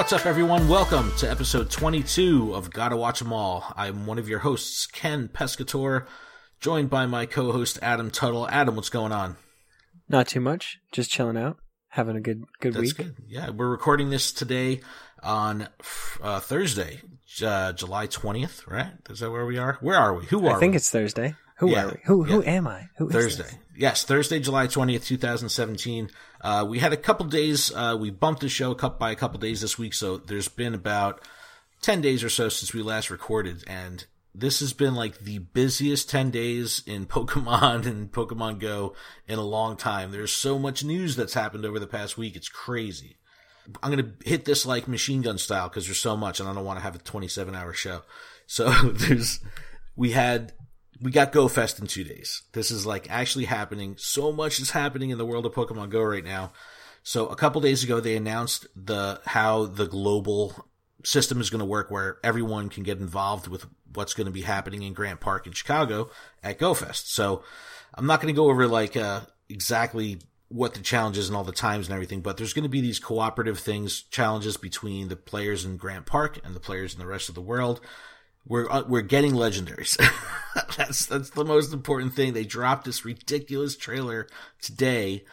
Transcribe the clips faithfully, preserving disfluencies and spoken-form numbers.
What's up, everyone? Welcome to episode twenty-two of Gotta Watch 'Em All. I'm one of your hosts, Ken Pescator, joined by my co-host, Adam Tuttle. Adam, what's going on? Not too much. Just chilling out. Having a good good That's week. Good. Yeah, we're recording this today on uh, Thursday, uh, July twentieth, right? Is that where we are? Where are we? Who are we? I think we? it's Thursday. Who yeah, are we? Who yeah. who am I? Who is Thursday. This? Yes, Thursday, July twentieth, twenty seventeen. Uh, we had a couple days, uh, we bumped the show up by a couple days this week, so there's been about ten days or so since we last recorded, and this has been like the busiest ten days in Pokemon and Pokemon Go in a long time. There's so much news that's happened over the past week, it's crazy. I'm going to hit this like machine gun style because there's so much, and I don't want to have a twenty-seven hour show. So there's, we had... We got Go Fest in two days. This is like actually happening. So much is happening in the world of Pokemon Go right now. So a couple days ago, they announced the how the global system is going to work, where everyone can get involved with what's going to be happening in Grant Park in Chicago at Go Fest. So I'm not going to go over like uh, exactly what the challenges and all the times and everything, but there's going to be these cooperative things, challenges between the players in Grant Park and the players in the rest of the world. We're uh, we're getting legendaries. that's that's the most important thing. They dropped this ridiculous trailer today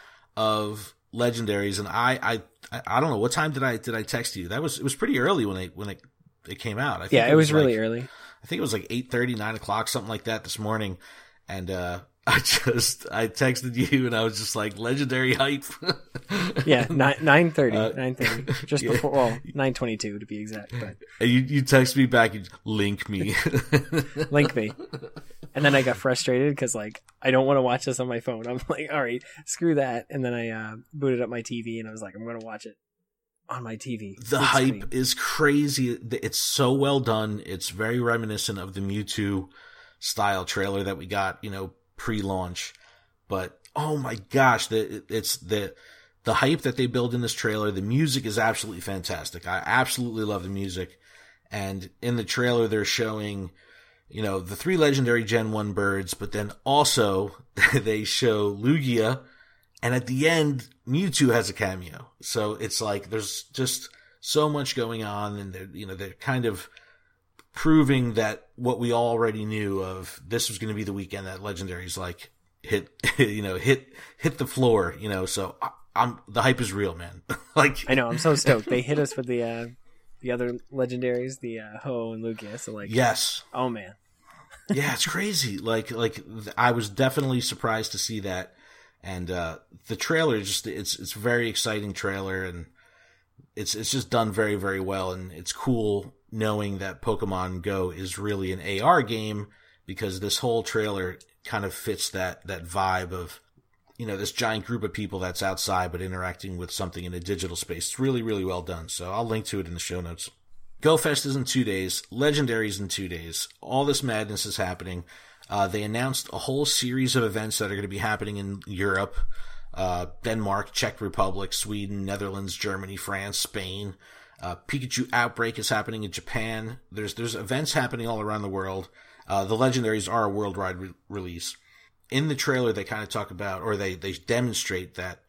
of legendaries, and I I I don't know what time did I did I text you? That was it was pretty early when they when it it came out. I think yeah, it, it was, was really like, early. I think it was like eight thirty, nine o'clock, something like that this morning, and uh, I just I texted you and I was just like legendary hype. yeah, nine nine thirty, uh, nine thirty, just yeah. before well nine twenty two to be exact. But you you text me back, you link me, link me, and then I got frustrated because like I don't want to watch this on my phone. I'm like, all right, screw that, and then I uh, booted up my T V and I was like, I'm going to watch it on my T V. The hype screen. is crazy. It's so well done. It's very reminiscent of the Mewtwo style trailer that we got, you know, pre-launch. But oh my gosh, the it's the the hype that they build in this trailer. The music is absolutely fantastic. I absolutely love the music. And in the trailer, they're showing, you know, the three legendary Gen one birds, but then also they show Lugia, and at the end, Mewtwo has a cameo. So it's like there's just so much going on, and they're, you know, they're kind of proving that what we already knew of, this was going to be the weekend that legendaries like hit, you know, hit hit the floor, you know. So I, I'm the hype is real, man. like I know, I'm so stoked. They hit us with the uh, the other legendaries, the uh, Ho and Lugia. So like, yes, oh man, yeah, it's crazy. Like like I was definitely surprised to see that, and uh, the trailer just it's it's a very exciting trailer, and it's it's just done very very well, and it's cool knowing that Pokemon Go is really an A R game, because this whole trailer kind of fits that, that vibe of, you know, this giant group of people that's outside but interacting with something in a digital space. It's really, really well done. So I'll link to it in the show notes. Go Fest is in two days. Legendary's in two days. All this madness is happening. Uh, they announced a whole series of events that are going to be happening in Europe, uh, Denmark, Czech Republic, Sweden, Netherlands, Germany, France, Spain. Uh, Pikachu Outbreak is happening in Japan. There's there's events happening all around the world. Uh, the legendaries are a worldwide re- release. In the trailer, they kind of talk about, or they, they demonstrate that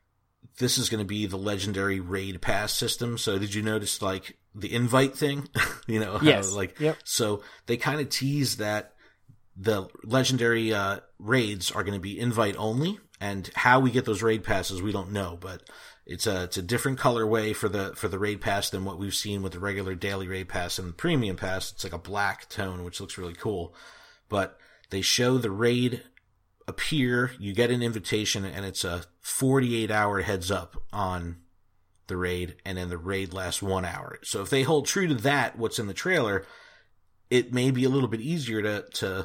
this is going to be the legendary raid pass system. So did you notice like the invite thing? you know, yes. how, like yep. So they kind of tease that the legendary uh, raids are going to be invite only, and how we get those raid passes we don't know, but It's a it's a different colorway for the for the raid pass than what we've seen with the regular daily raid pass and the premium pass. It's like a black tone, which looks really cool. But they show the raid appear, you get an invitation, and it's a forty-eight hour heads up on the raid, and then the raid lasts one hour. So if they hold true to that, what's in the trailer, it may be a little bit easier to to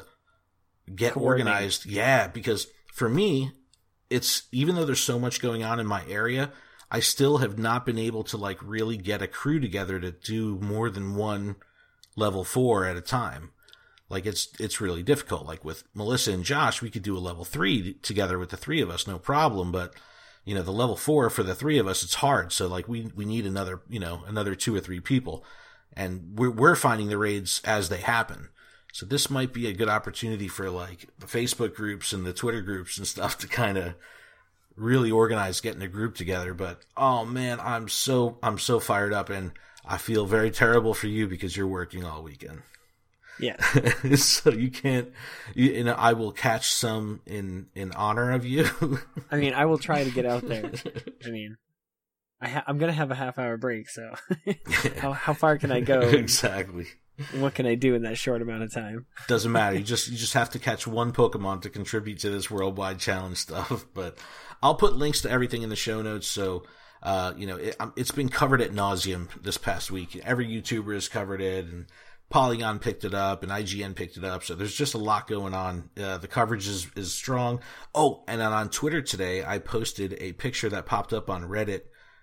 get organized. Yeah, because for me, it's even though there's so much going on in my area, I still have not been able to like really get a crew together to do more than one level four at a time. Like it's, it's really difficult. Like with Melissa and Josh, we could do a level three together with the three of us, no problem. But you know, the level four for the three of us, it's hard. So like we, we need another, you know, another two or three people, and we're, we're finding the raids as they happen. So this might be a good opportunity for like the Facebook groups and the Twitter groups and stuff to kind of really organized getting a group together. But oh man, I'm so I'm so fired up, and I feel very terrible for you because you're working all weekend. Yeah. So you can't, you, you know, I will catch some in, in honor of you. I mean, I will try to get out there. I mean, I ha- I'm going to have a half hour break. So how, how far can I go? Exactly. What can I do in that short amount of time? Doesn't matter. You just, you just have to catch one Pokemon to contribute to this worldwide challenge stuff. But I'll put links to everything in the show notes. So, uh, you know, it, it's been covered at nauseum this past week. Every YouTuber has covered it, and Polygon picked it up, and I G N picked it up, so there's just a lot going on. Uh, the coverage is, is strong. Oh, and then on Twitter today, I posted a picture that popped up on Reddit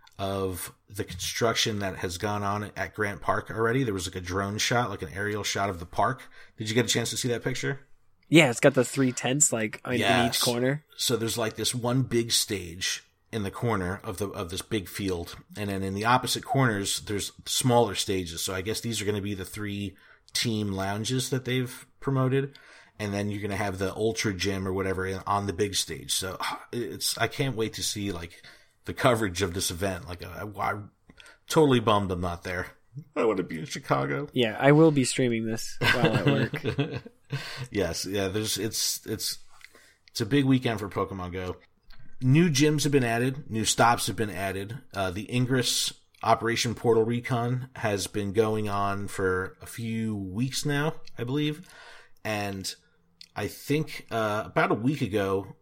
of the construction that has gone on at Grant Park already. There was like a drone shot, like an aerial shot of the park. Did you get a chance to see that picture? Yeah, it's got the three tents like in, yes. in each corner. So there's like this one big stage in the corner of the of this big field, and then in the opposite corners there's smaller stages. So I guess these are going to be the three team lounges that they've promoted, and then you're going to have the ultra gym or whatever on the big stage. So it's I can't wait to see like the coverage of this event. Like I, I'm totally bummed I'm not there. I want to be in Chicago. Yeah, I will be streaming this while at work. Yes, yeah. There's it's it's it's a big weekend for Pokemon Go. New gyms have been added. New stops have been added. Uh, the Ingress Operation Portal Recon has been going on for a few weeks now, I believe. And I think uh, about a week ago,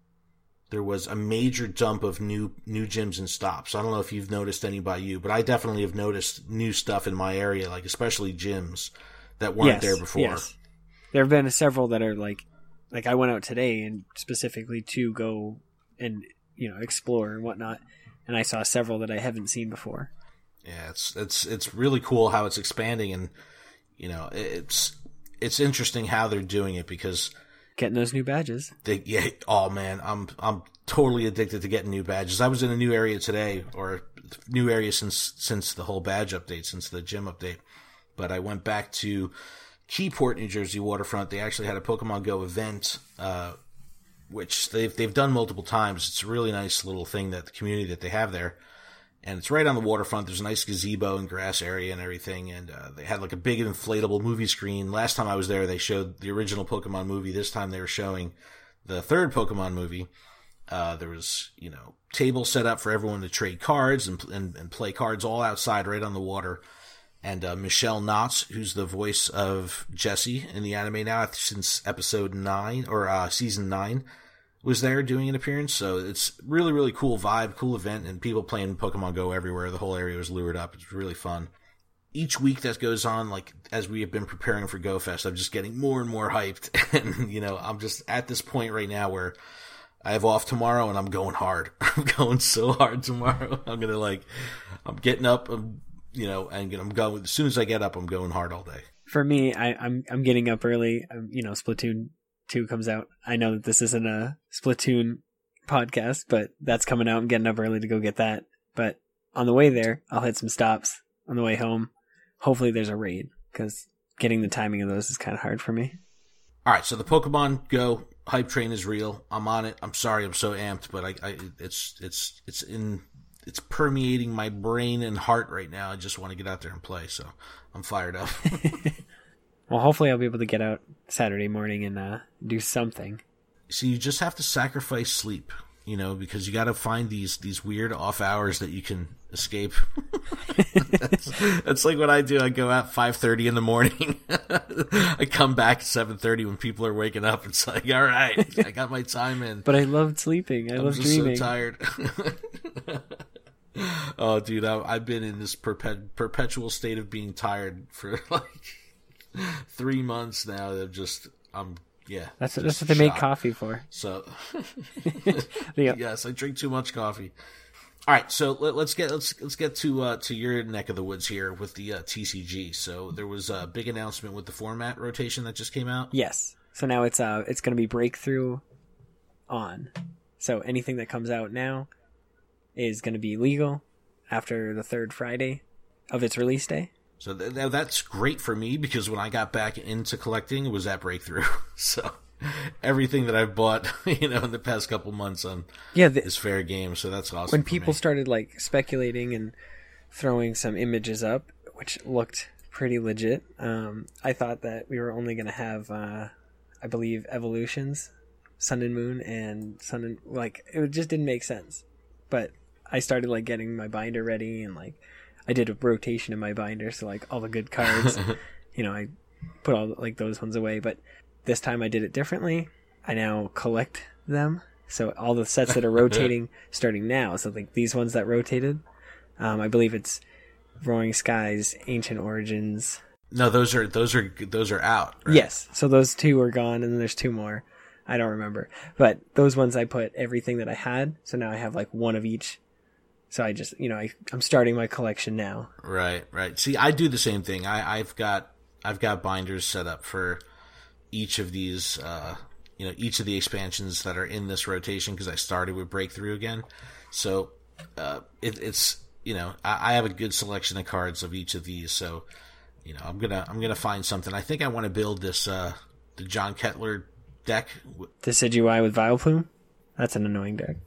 there was a major dump of new new gyms and stops. I don't know if you've noticed any by you, but I definitely have noticed new stuff in my area, like especially gyms that weren't yes, there before. Yes. There have been several that are like, like I went out today and specifically to go and, you know, explore and whatnot, and I saw several that I haven't seen before. Yeah, it's it's it's really cool how it's expanding, and you know, it's it's interesting how they're doing it because getting those new badges. They, yeah, oh man, I'm I'm totally addicted to getting new badges. I was in a new area today, or new area since since the whole badge update, since the gym update. But I went back to Keyport, New Jersey waterfront. They actually had a Pokemon Go event. Uh, which they've they've done multiple times. It's a really nice little thing that the community that they have there, and it's right on the waterfront. There's a nice gazebo and grass area and everything, and uh, they had like a big inflatable movie screen. Last time I was there, they showed the original Pokemon movie. This time they were showing the third Pokemon movie. Uh, there was, you know, tables set up for everyone to trade cards and and, and play cards all outside right on the water. And uh, Michelle Knotts, who's the voice of Jessie in the anime now since episode nine, or uh, season nine, was there doing an appearance. So it's really, really cool vibe, cool event, and people playing Pokemon Go everywhere. The whole area was lured up. It's really fun. Each week that goes on, like as we have been preparing for GoFest, I'm just getting more and more hyped. And, you know, I'm just at this point right now where I have off tomorrow and I'm going hard. I'm going so hard tomorrow. I'm going to like, I'm getting up, I'm you know, and I'm going, as soon as I get up, I'm going hard all day. For me, I, I'm I'm getting up early. Um, you know, Splatoon two comes out. I know that this isn't a Splatoon podcast, but that's coming out. I'm getting up early to go get that. But on the way there, I'll hit some stops. On the way home, hopefully there's a raid, because getting the timing of those is kind of hard for me. All right, so the Pokemon Go hype train is real. I'm on it. I'm sorry I'm so amped, but I, I it's it's it's in... It's permeating my brain and heart right now. I just want to get out there and play, so I'm fired up. Well, hopefully I'll be able to get out Saturday morning and uh, do something. So you just have to sacrifice sleep, you know, because you got to find these these weird off hours that you can escape. that's, that's like what I do. I go out five thirty in the morning. I come back at seven thirty when people are waking up. It's like, all right, I got my time in. But I loved sleeping. I I'm love just dreaming. so tired. Oh, dude, I, I've been in this perpet- perpetual state of being tired for like three months now. I'm just, I'm, yeah. That's that's what they make shocked. coffee for. So, Yeah. yes, I drink too much coffee. All right, so let, let's get let's let's get to uh, to your neck of the woods here with the uh, T C G. So there was a big announcement with the format rotation that just came out. Yes. So now it's uh it's going to be breakthrough on. So anything that comes out now is going to be legal after the third Friday of its release day. So th- th- that's great for me, because when I got back into collecting, it was at breakthrough. So everything that I've bought, you know, in the past couple months on yeah, the, is fair game. So that's awesome. When people started like speculating and throwing some images up, which looked pretty legit, um, I thought that we were only going to have, uh, I believe, Evolutions, Sun and Moon, and Sun and like it just didn't make sense. But I started like getting my binder ready, and like I did a rotation in my binder, so like all the good cards, you know, I put all like those ones away. But this time I did it differently. I now collect them, so all the sets that are rotating starting now. So like these ones that rotated, um, I believe it's Roaring Skies, Ancient Origins. No, those are those are those are out. Right? Yes, so those two are gone, and then there's two more. I don't remember, but those ones I put everything that I had. So now I have like one of each. So I just, you know, I, I'm starting my collection now. Right, right. See, I do the same thing. I, I've got I've got binders set up for each of these, uh, you know, each of the expansions that are in this rotation because I started with Breakthrough again. So uh, it, it's, you know, I, I have a good selection of cards of each of these. So, you know, I'm gonna I'm gonna find something. I think I want to build this uh, the John Kettler deck. Decidueye with Vileplume? That's an annoying deck.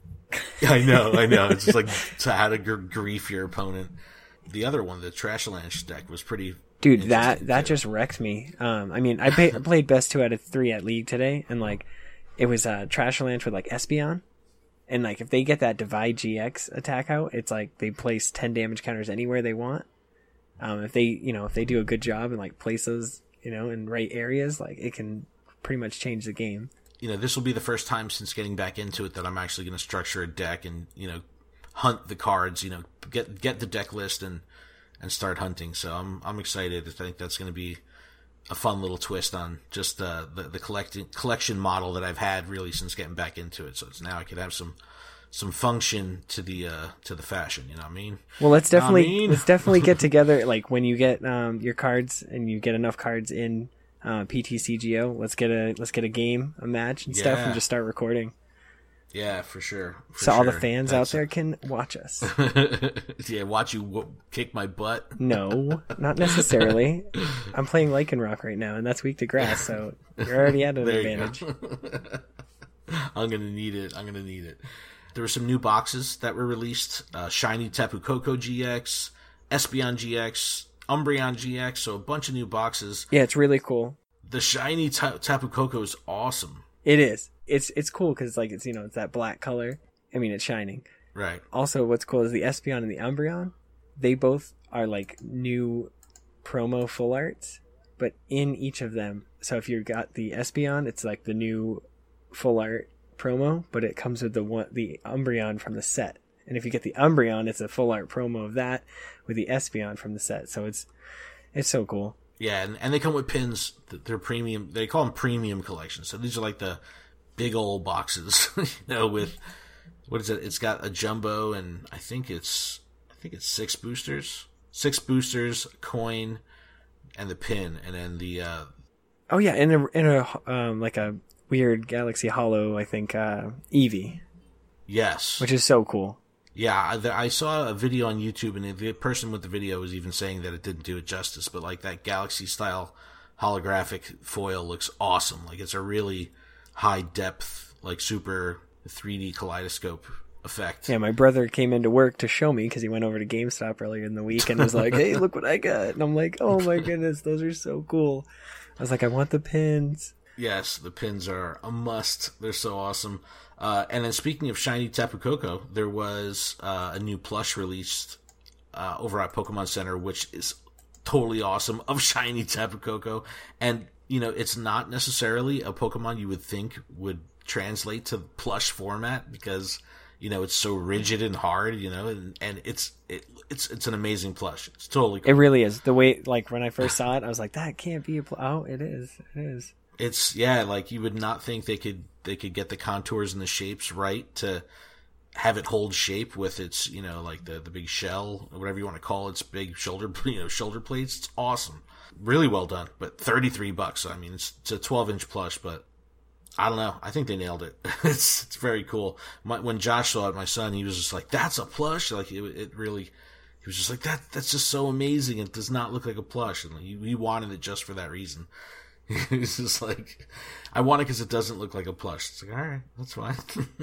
I know, I know. It's just like to how to gr- grief your opponent. The other one, the Trashalanche deck, was pretty. Dude, that that too. just wrecked me. Um, I mean, I pay, played best two out of three at League today, and like it was uh, Trashalanche with like Espeon, and like if they get that Divide G X attack out, it's like they place ten damage counters anywhere they want. Um, if they, you know, if they do a good job and like place those, you know, in right areas, like it can pretty much change the game. You know, this will be the first time since getting back into it that I'm actually going to structure a deck and, you know, hunt the cards, you know, get get the deck list and, and start hunting. So I'm I'm excited. I think that's going to be a fun little twist on just uh, the the collecting collection model that I've had really since getting back into it. So it's now I could have some some function to the uh, to the fashion. You know what I mean? Well, let's definitely I mean? let's definitely get together. Like when you get um, your cards and you get enough cards in. Uh, P T C G O. Let's get a let's get a game, a match, and yeah. stuff, and just start recording. Yeah, for sure. For so sure. all the fans That's out there can watch us. Yeah, watch you w- kick my butt. No, not necessarily. I'm playing Lycanroc right now, and that's weak to grass, so you're already at an advantage. I'm gonna need it. I'm gonna need it. There were some new boxes that were released: uh, Shiny Tapu Koko G X, Espeon G X. Umbreon G X, so a bunch of new boxes. Yeah, it's really cool. The shiny ta- Tapu Koko is awesome. It is. It's it's cool because like it's you know it's that black color. I mean, it's shining. Right. Also, what's cool is the Espeon and the Umbreon. They both are like new promo full arts, but in each of them. So if you got the Espeon, it's like the new full art promo, but it comes with the one the Umbreon from the set. And if you get the Umbreon, it's a full art promo of that with the Espeon from the set. So it's it's so cool. Yeah, and, and they come with pins. They're premium. They call them premium collections. So these are like the big old boxes, you know, with what is it? It's got a jumbo, and I think it's I think it's six boosters, six boosters, a coin, and the pin, and then the. Uh, oh yeah, in a in a um, like a weird Galaxy Hollow, I think uh, Eevee. Yes, which is so cool. Yeah, I saw a video on YouTube, and the person with the video was even saying that it didn't do it justice, but like that Galaxy-style holographic foil looks awesome. Like it's a really high-depth, like super three D kaleidoscope effect. Yeah, my brother came into work to show me because he went over to GameStop earlier in the week and was like, hey, look what I got. And I'm like, oh my goodness, those are so cool. I was like, I want the pins. Yes, the pins are a must. They're so awesome. Uh, and then speaking of shiny Tapu Koko, there was uh, a new plush released uh, over at Pokemon Center, which is totally awesome, of shiny Tapu Koko. And, you know, it's not necessarily a Pokemon you would think would translate to plush format because, you know, it's so rigid and hard, you know, and, and it's it, it's it's an amazing plush. It's totally cool. It really is. The way, like, when I first saw it, I was like, that can't be a plush. Oh, it is. It is. It's, yeah, like, you would not think they could they could get the contours and the shapes right to have it hold shape with its, you know, like the, the big shell, or whatever you want to call it, its big shoulder, you know, shoulder plates. It's awesome. Really well done. But thirty-three bucks. I mean, it's, it's a twelve inch plush, but I don't know. I think they nailed it. it's it's very cool. My, when Josh saw it, my son, he was just like, that's a plush? Like, it, it really, he was just like, that. that's just so amazing. It does not look like a plush. And he, he wanted it just for that reason. It's just like, I want it because it doesn't look like a plush. It's like, all right, that's fine.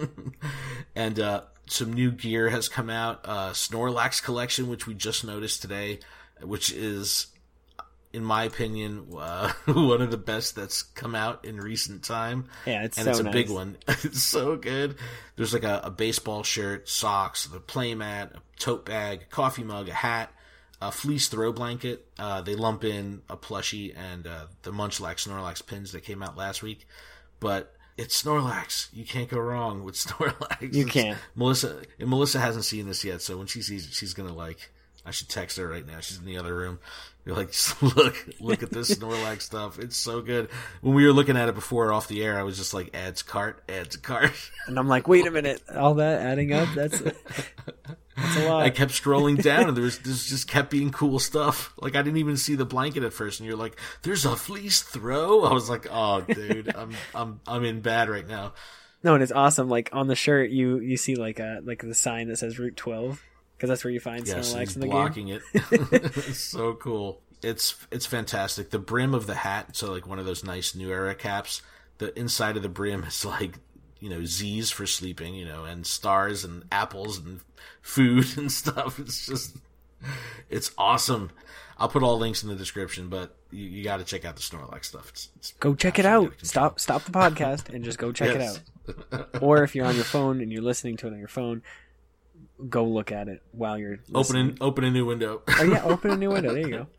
And uh, some new gear has come out. Uh, Snorlax collection, which we just noticed today, which is, in my opinion, uh, one of the best that's come out in recent time. Yeah, it's and so it's a nice. big one. It's so good. There's like a, a baseball shirt, socks, the playmat, a tote bag, a coffee mug, a hat, a fleece throw blanket. Uh, they lump in a plushie and uh, the Munchlax Snorlax pins that came out last week. But it's Snorlax. You can't go wrong with Snorlax. You It's- can't. Melissa and Melissa hasn't seen this yet, so when she sees it, she's gonna like. I should text her right now. She's in the other room. You're like, just look, look at this Snorlax stuff. It's so good. When we were looking at it before off the air, I was just like, add to cart, add to cart. And I'm like, wait a minute, all that adding up, that's, that's a lot. I kept scrolling down, and there was there's just kept being cool stuff. Like I didn't even see the blanket at first, and you're like, "There's a fleece throw." I was like, "Oh, dude, I'm I'm I'm in bad right now." No, and it's awesome. Like on the shirt, you you see like a like the sign that says Route twelve, because that's where you find Yes, Snorlax he's in the blocking game. it. It's so cool. It's it's fantastic. The brim of the hat, so like one of those nice new era caps. The inside of the brim is like, you know, Z's for sleeping, you know, and stars and apples and food and stuff. It's just, it's awesome. I'll put all links in the description, but you, you got to check out the Snorlax stuff. It's, it's Go check it out. Stop stop the podcast and just go check Yes. it out. Or if you're on your phone and you're listening to it on your phone, go look at it while you're listening. Open open a new window. Oh yeah, open a new window. There you go.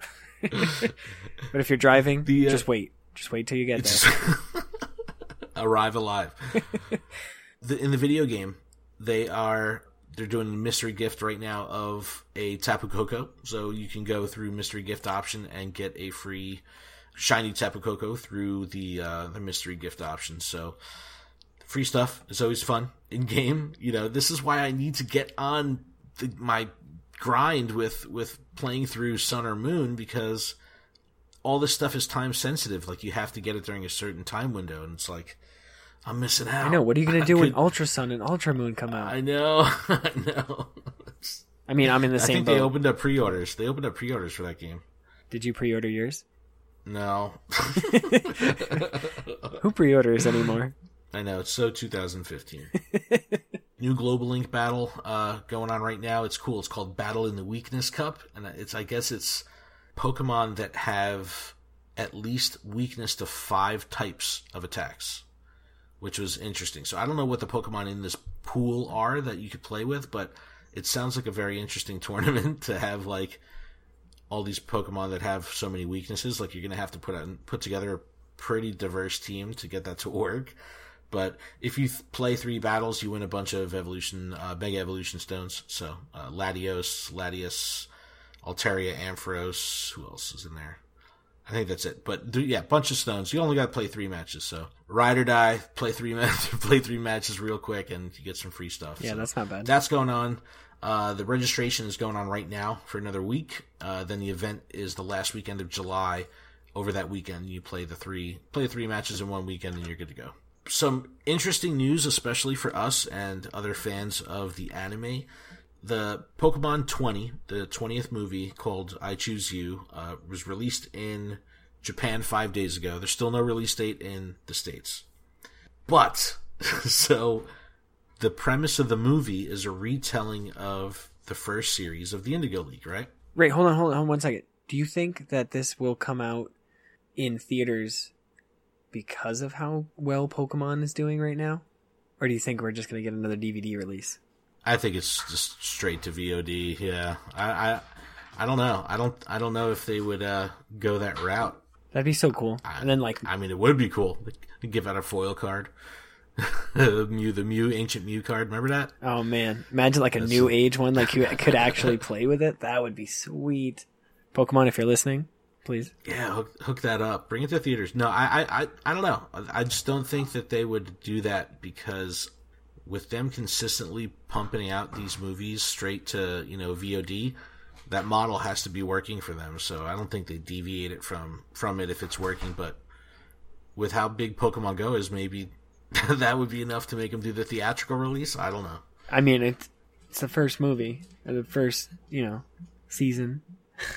But if you're driving, The, uh, just wait. Just wait till you get there. It's arrive alive. The, in the video game, they are they're doing a mystery gift right now of a Tapu Koko, so you can go through mystery gift option and get a free shiny Tapu Koko through the uh, the mystery gift option. So free stuff is always fun in game. You know, this is why I need to get on the, my grind with with playing through Sun or Moon, because all this stuff is time sensitive. Like, you have to get it during a certain time window, and it's like, I'm missing out. I know. What are you gonna I do when could- Ultra Sun and Ultra Moon come out? I know, I know. I mean, I'm in the I same think boat. they opened up pre-orders. They opened up pre-orders for that game. Did you pre-order yours? No. Who pre-orders anymore? I know, it's so two thousand fifteen. New Global Link battle uh, going on right now. It's cool. It's called Battle in the Weakness Cup, and it's I guess it's Pokemon that have at least weakness to five types of attacks, which was interesting. So I don't know what the Pokemon in this pool are that you could play with, but it sounds like a very interesting tournament to have, like, all these Pokemon that have so many weaknesses. Like, you're going to have to put out, put together a pretty diverse team to get that to work. But if you th- play three battles, you win a bunch of evolution, uh, Mega Evolution Stones. So, uh, Latios, Latias, Altaria, Ampharos. Who else is in there? I think that's it. But th- yeah, bunch of stones. You only got to play three matches. So, ride or die, play three matches, play three matches real quick, and you get some free stuff. Yeah, So that's not bad. that's going on. Uh, the registration is going on right now for another week. Uh, then the event is the last weekend of July. Over that weekend, you play the three play three matches in one weekend, and you're good to go. Some interesting news, especially for us and other fans of the anime. The Pokemon twenty, the twentieth movie called I Choose You, uh, was released in Japan five days ago. There's still no release date in the States. But, so, the premise of the movie is a retelling of the first series of the Indigo League, right? Right, hold on, hold on, hold on one second. Do you think that this will come out in theaters because of how well Pokemon is doing right now? Or do you think we're just going to get another D V D release? I think it's just straight to V O D. Yeah, I, I, I don't know. I don't, I don't know if they would uh, go that route. That'd be so cool. I, And then, like, I mean, it would be cool. Give out a foil card, the Mew, the Mew, ancient Mew card. Remember that? oh man, imagine like a That's- new age one, like you could actually play with it. That would be sweet. Pokemon, if you're listening, please. Yeah, hook, hook that up. Bring it to theaters. No, I, I, I, I don't know. I, I just don't think that they would do that, because with them consistently pumping out these movies straight to, you know, V O D, that model has to be working for them. So I don't think they deviate it from, from it if it's working. But with how big Pokemon Go is, maybe that would be enough to make them do the theatrical release. I don't know. I mean, it's it's the first movie, or the first, you know, season.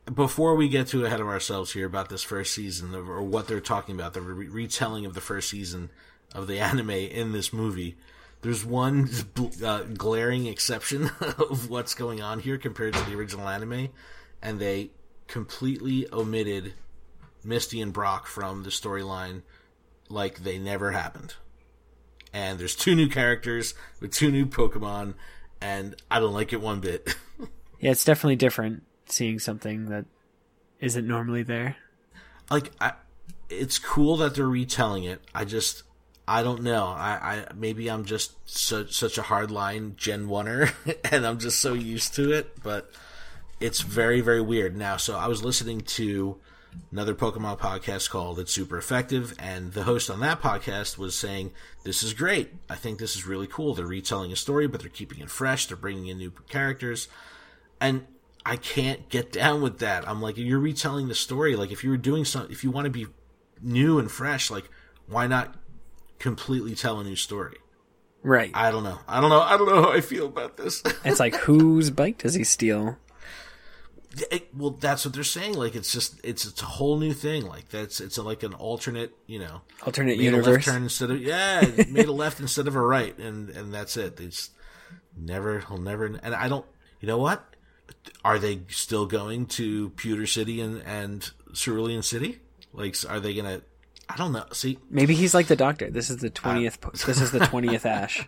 before we get too ahead of ourselves here about this first season, of, or what they're talking about, the re- retelling of the first season of the anime in this movie, there's one uh, glaring exception of what's going on here compared to the original anime, and they completely omitted Misty and Brock from the storyline like they never happened. And there's two new characters with two new Pokemon, and I don't like it one bit. Yeah, it's definitely different seeing something that isn't normally there. Like, I, it's cool that they're retelling it. I just... I don't know. I, I maybe I'm just so, such a hardline Gen one-er, and I'm just so used to it, but it's very, very weird. Now, so I was listening to another Pokemon podcast called It's Super Effective, and the host on that podcast was saying, this is great. I think this is really cool. They're retelling a story, but they're keeping it fresh. They're bringing in new characters, and I can't get down with that. I'm like, you're retelling the story. Like, if you were doing something, if you want to be new and fresh, like, why not completely tell a new story? Right. I don't know. I don't know. I don't know how I feel about this. It's like, whose bike does he steal? It, well, that's what they're saying. Like, it's just, it's, it's a whole new thing. Like, that's, it's a, like an alternate, you know, alternate made universe. A left turn instead of, yeah, made a left instead of a right. And, and that's it. It's never, he'll never, and I don't, you know what? Are they still going to Pewter City and, and Cerulean City? Like, are they going to, I don't know. See, maybe he's like the Doctor. This is the twentieth. Uh, this is the twentieth Ash.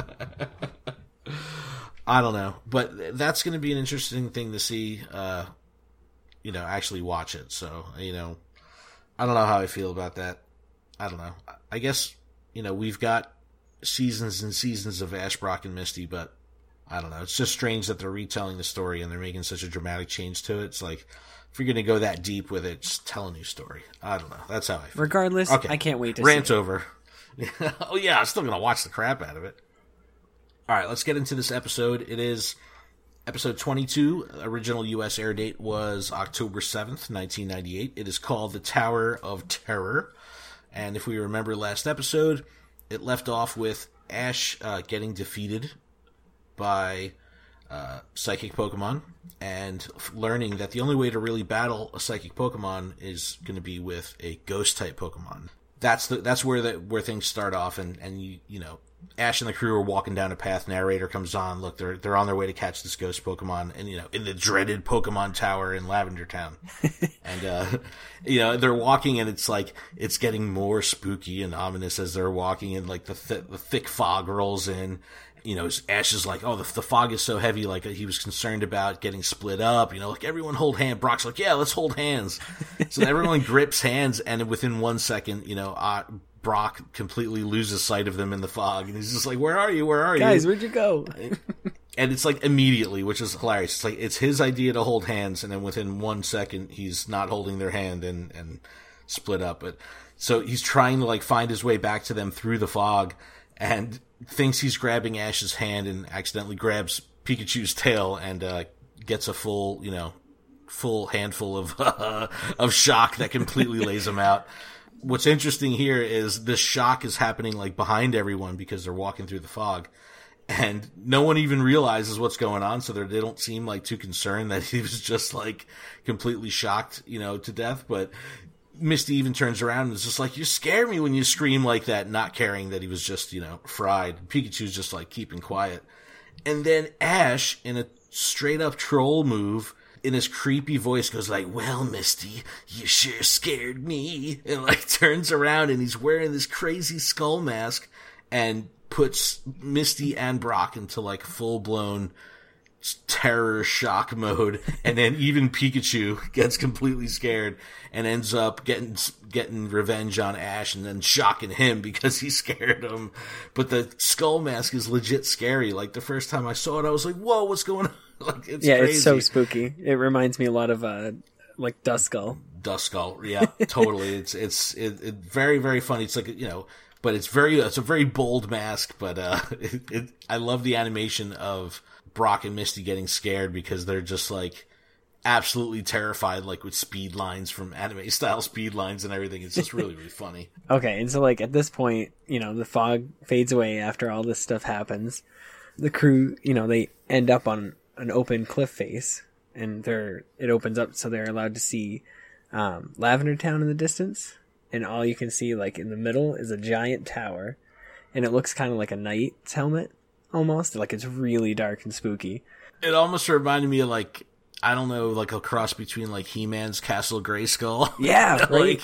I don't know, but that's going to be an interesting thing to see. Uh, you know, actually watch it. So, you know, I don't know how I feel about that. I don't know. I guess, you know, we've got seasons and seasons of Ash, Brock, and Misty, but I don't know. It's just strange that they're retelling the story and they're making such a dramatic change to it. It's like, if you're going to go that deep with it, just tell a new story. I don't know. That's how I feel. Regardless, okay. I can't wait to Rant see it. over. Oh, yeah, I'm still going to watch the crap out of it. All right, let's get into this episode. It is episode twenty-two. Original U S air date was October seventh, nineteen ninety-eight. It is called The Tower of Terror. And if we remember last episode, it left off with Ash uh, getting defeated by uh, psychic Pokemon and learning that the only way to really battle a psychic Pokemon is going to be with a ghost-type Pokemon. That's the that's where the where things start off, and, and you you know, Ash and the crew are walking down a path. Narrator comes on. Look, they're they're on their way to catch this ghost Pokemon, and you know, in the dreaded Pokemon Tower in Lavender Town. And uh, you know, they're walking, and it's like it's getting more spooky and ominous as they're walking, and like the th- the thick fog rolls in. You know, Ash is like, oh, the, the fog is so heavy, like, he was concerned about getting split up. You know, like, everyone hold hands. Brock's like, yeah, let's hold hands. So everyone grips hands, and within one second, you know, uh, Brock completely loses sight of them in the fog. And he's just like, where are you? Where are you? Guys, where'd you go? And it's like immediately, which is hilarious. It's like, it's his idea to hold hands, and then within one second, he's not holding their hand and, and split up. But so he's trying to, like, find his way back to them through the fog, and thinks he's grabbing Ash's hand and accidentally grabs Pikachu's tail and uh, gets a full, you know, full handful of uh, of shock that completely lays him out. What's interesting here is this shock is happening like behind everyone because they're walking through the fog, and no one even realizes what's going on, so they don't seem like too concerned that he was just like completely shocked, you know, to death. But Misty even turns around and is just like, you scare me when you scream like that, not caring that he was just, you know, fried. Pikachu's just like keeping quiet. And then Ash, in a straight up troll move, in his creepy voice goes like, well, Misty, you sure scared me. And like turns around and he's wearing this crazy skull mask and puts Misty and Brock into like full blown terror shock mode, and then even Pikachu gets completely scared and ends up getting getting revenge on Ash and then shocking him because he scared him. But the skull mask is legit scary. Like the first time I saw it, I was like, "Whoa, what's going on?" Like it's yeah, crazy. It's so spooky. It reminds me a lot of uh, like Duskull. Duskull, yeah, totally. It's it's it, it very very funny. It's like, you know. But it's very, it's a very bold mask, but, uh, it, it, I love the animation of Brock and Misty getting scared because they're just like absolutely terrified, like with speed lines from anime style speed lines and everything. It's just really, really funny. Okay. And so like at this point, you know, the fog fades away after all this stuff happens. The crew, you know, they end up on an open cliff face and they're it opens up so they're allowed to see um, Lavender Town in the distance, and all you can see like in the middle is a giant tower, and it looks kind of like a knight's helmet almost, like it's really dark and spooky. It almost reminded me of like, I don't know, like a cross between like He-Man's Castle Grayskull. Yeah, right. like,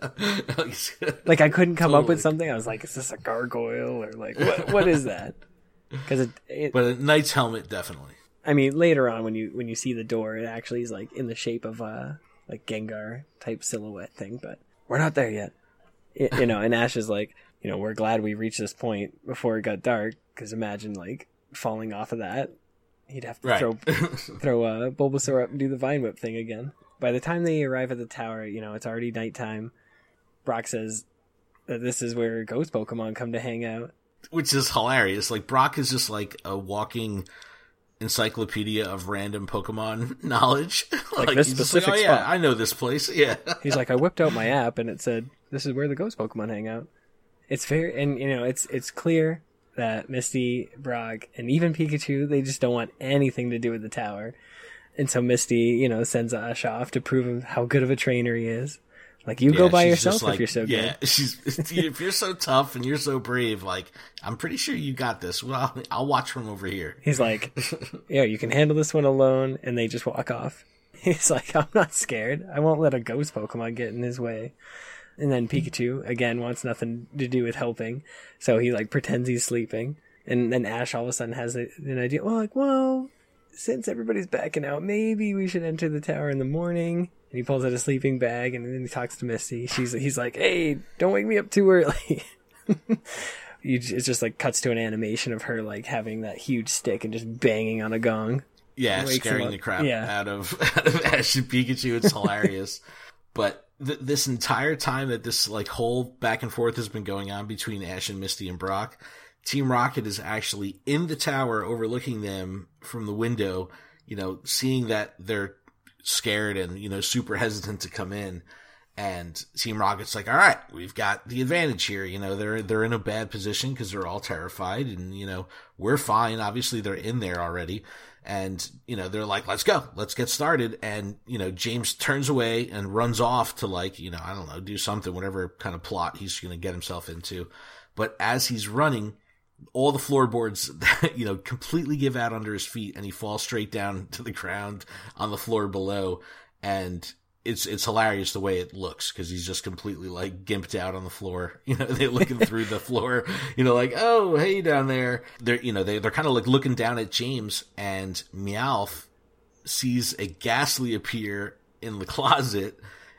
yeah. like I couldn't come Totally. up with something. I was like, is this a gargoyle or like what? What is that? Because it, it, But a knight's helmet, definitely. I mean, later on when you when you see the door, it actually is like in the shape of a like Gengar type silhouette thing. But we're not there yet, it, you know. And Ash is like, you know, we're glad we reached this point before it got dark. Because imagine like falling off of that. He'd have to Right. throw throw uh, Bulbasaur up and do the Vine Whip thing again. By the time they arrive at the tower, you know, it's already nighttime. Brock says that this is where ghost Pokemon come to hang out. Which is hilarious. Like, Brock is just like a walking encyclopedia of random Pokemon knowledge. Like, like this he's just specific like, oh yeah, spot. I know this place. Yeah. He's like, I whipped out my app and it said, this is where the ghost Pokemon hang out. It's fair, and, you know, it's it's clear that Misty, Brock, and even Pikachu, they just don't want anything to do with the tower. And so Misty, you know, sends Ash off to prove him how good of a trainer he is. Like, you Yeah, go by she's yourself just like, if you're so yeah, good. she's if you're so tough and you're so brave, like, I'm pretty sure you got this. Well, I'll, I'll watch from over here. He's like, yeah, you can handle this one alone, and they just walk off. He's like, I'm not scared. I won't let a ghost Pokemon get in his way. And then Pikachu, again, wants nothing to do with helping. So he, like, pretends he's sleeping. And then Ash all of a sudden has a, an idea. Well, like, well, since everybody's backing out, maybe we should enter the tower in the morning. And he pulls out a sleeping bag, and then he talks to Misty. She's He's like, hey, don't wake me up too early. you, it just, like, cuts to an animation of her, like, having that huge stick and just banging on a gong. Yeah, Wakes him scaring up. the crap Yeah. out of out of Ash and Pikachu. It's hilarious. But th- this entire time that this like whole back and forth has been going on between Ash and Misty and Brock, Team Rocket is actually in the tower overlooking them from the window, you know, seeing that they're scared and, you know, super hesitant to come in. And Team Rocket's like, all right, we've got the advantage here. You know, they're, they're in a bad position because they're all terrified and, you know, we're fine. Obviously they're in there already. And, you know, they're like, let's go, let's get started. And, you know, James turns away and runs off to like, you know, I don't know, do something, whatever kind of plot he's going to get himself into. But as he's running, all the floorboards, you know, completely give out under his feet and he falls straight down to the ground on the floor below. And it's, it's hilarious the way it looks because he's just completely like gimped out on the floor. You know, they're looking through the floor, you know, like, oh, hey down there. They're, you know, they, they're kind of like looking down at James and Meowth sees a Ghastly appear in the closet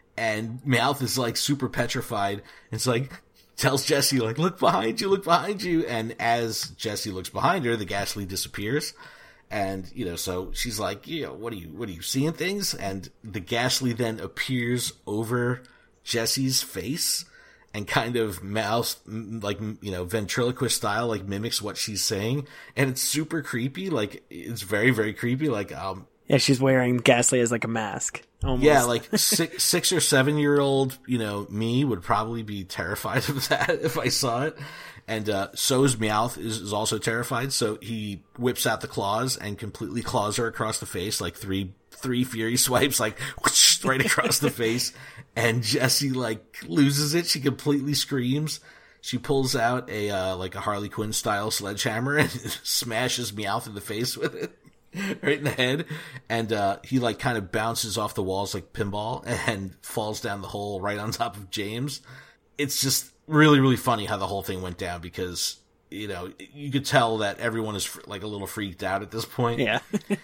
and Meowth is like super petrified. It's like, tells Jessie like, look behind you, look behind you. And as Jessie looks behind her, the Ghastly disappears. And, you know, so she's like, you know, what are you, what are you seeing things? And the Ghastly then appears over Jessie's face and kind of mouths, like, you know, ventriloquist style, like mimics what she's saying. And it's super creepy. Like, it's very, very creepy. Like, um, Yeah, she's wearing Ghastly as like a mask. Almost. yeah, like six, six or seven year old, you know, me would probably be terrified of that if I saw it. And, uh, so is Meowth is, is also terrified. So he whips out the claws and completely claws her across the face, like three, three fury swipes, like whoosh, right across the face. And Jessie like loses it. She completely screams. She pulls out a, uh, like a Harley Quinn style sledgehammer and smashes Meowth in the face with it. Right in the head. And, uh, he like kind of bounces off the walls like pinball and falls down the hole right on top of James. It's just really, really funny how the whole thing went down because, you know, you could tell that everyone is like a little freaked out at this point. Yeah.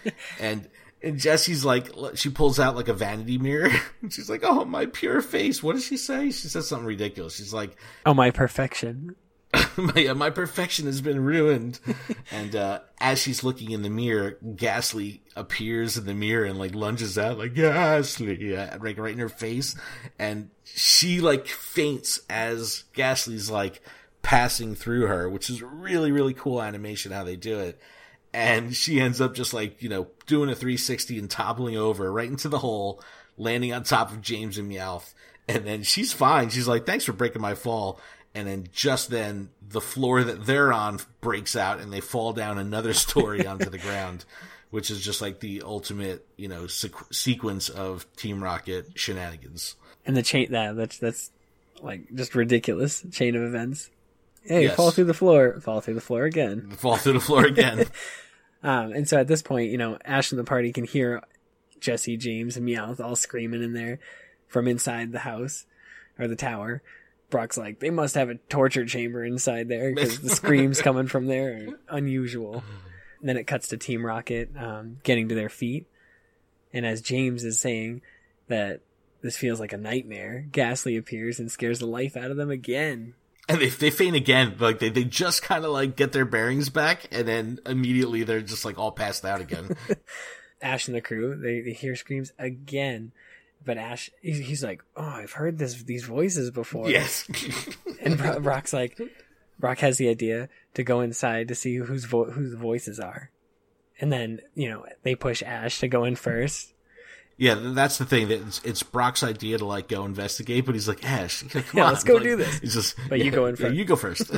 and, and Jessie's like, she pulls out like a vanity mirror. And she's like, oh, my pure face. What does she say? She says something ridiculous. She's like, oh, my perfection. my, my perfection has been ruined. And uh as she's looking in the mirror, Ghastly appears in the mirror and like lunges out like Ghastly, uh, right, right in her face. And she like faints as Ghastly's like passing through her, which is really, really cool animation how they do it. And she ends up just like, you know, doing a three sixty and toppling over right into the hole, landing on top of James and Meowth. And then she's fine. She's like, thanks for breaking my fall. And then just then the floor that they're on breaks out and they fall down another story onto the ground, which is just like the ultimate, you know, sequ- sequence of Team Rocket shenanigans. And the chain, that that's that's like just ridiculous chain of events. Hey, yes. fall through the floor, fall through the floor again. Fall through the floor again. um, and so at this point, you know, Ash and the party can hear Jesse, James, and Meowth all screaming in there from inside the house or the tower. Brock's like, they must have a torture chamber inside there because the screams coming from there are unusual. And then it cuts to Team Rocket um, getting to their feet. And as James is saying that this feels like a nightmare, Ghastly appears and scares the life out of them again. And they they faint again. Like they, they just kind of like get their bearings back, and then immediately they're just like all passed out again. Ash and the crew, they, they hear screams again. But Ash, he's, he's like, oh, I've heard this these voices before. Yes. And Bro- Brock's like, Brock has the idea to go inside to see whose vo- who the voices are. And then, you know, they push Ash to go in first. Yeah, that's the thing. That it's, it's Brock's idea to like go investigate, but he's like, Ash, come yeah, on, let's go like, do this. It's just, but yeah, you go in first. Yeah, you go first.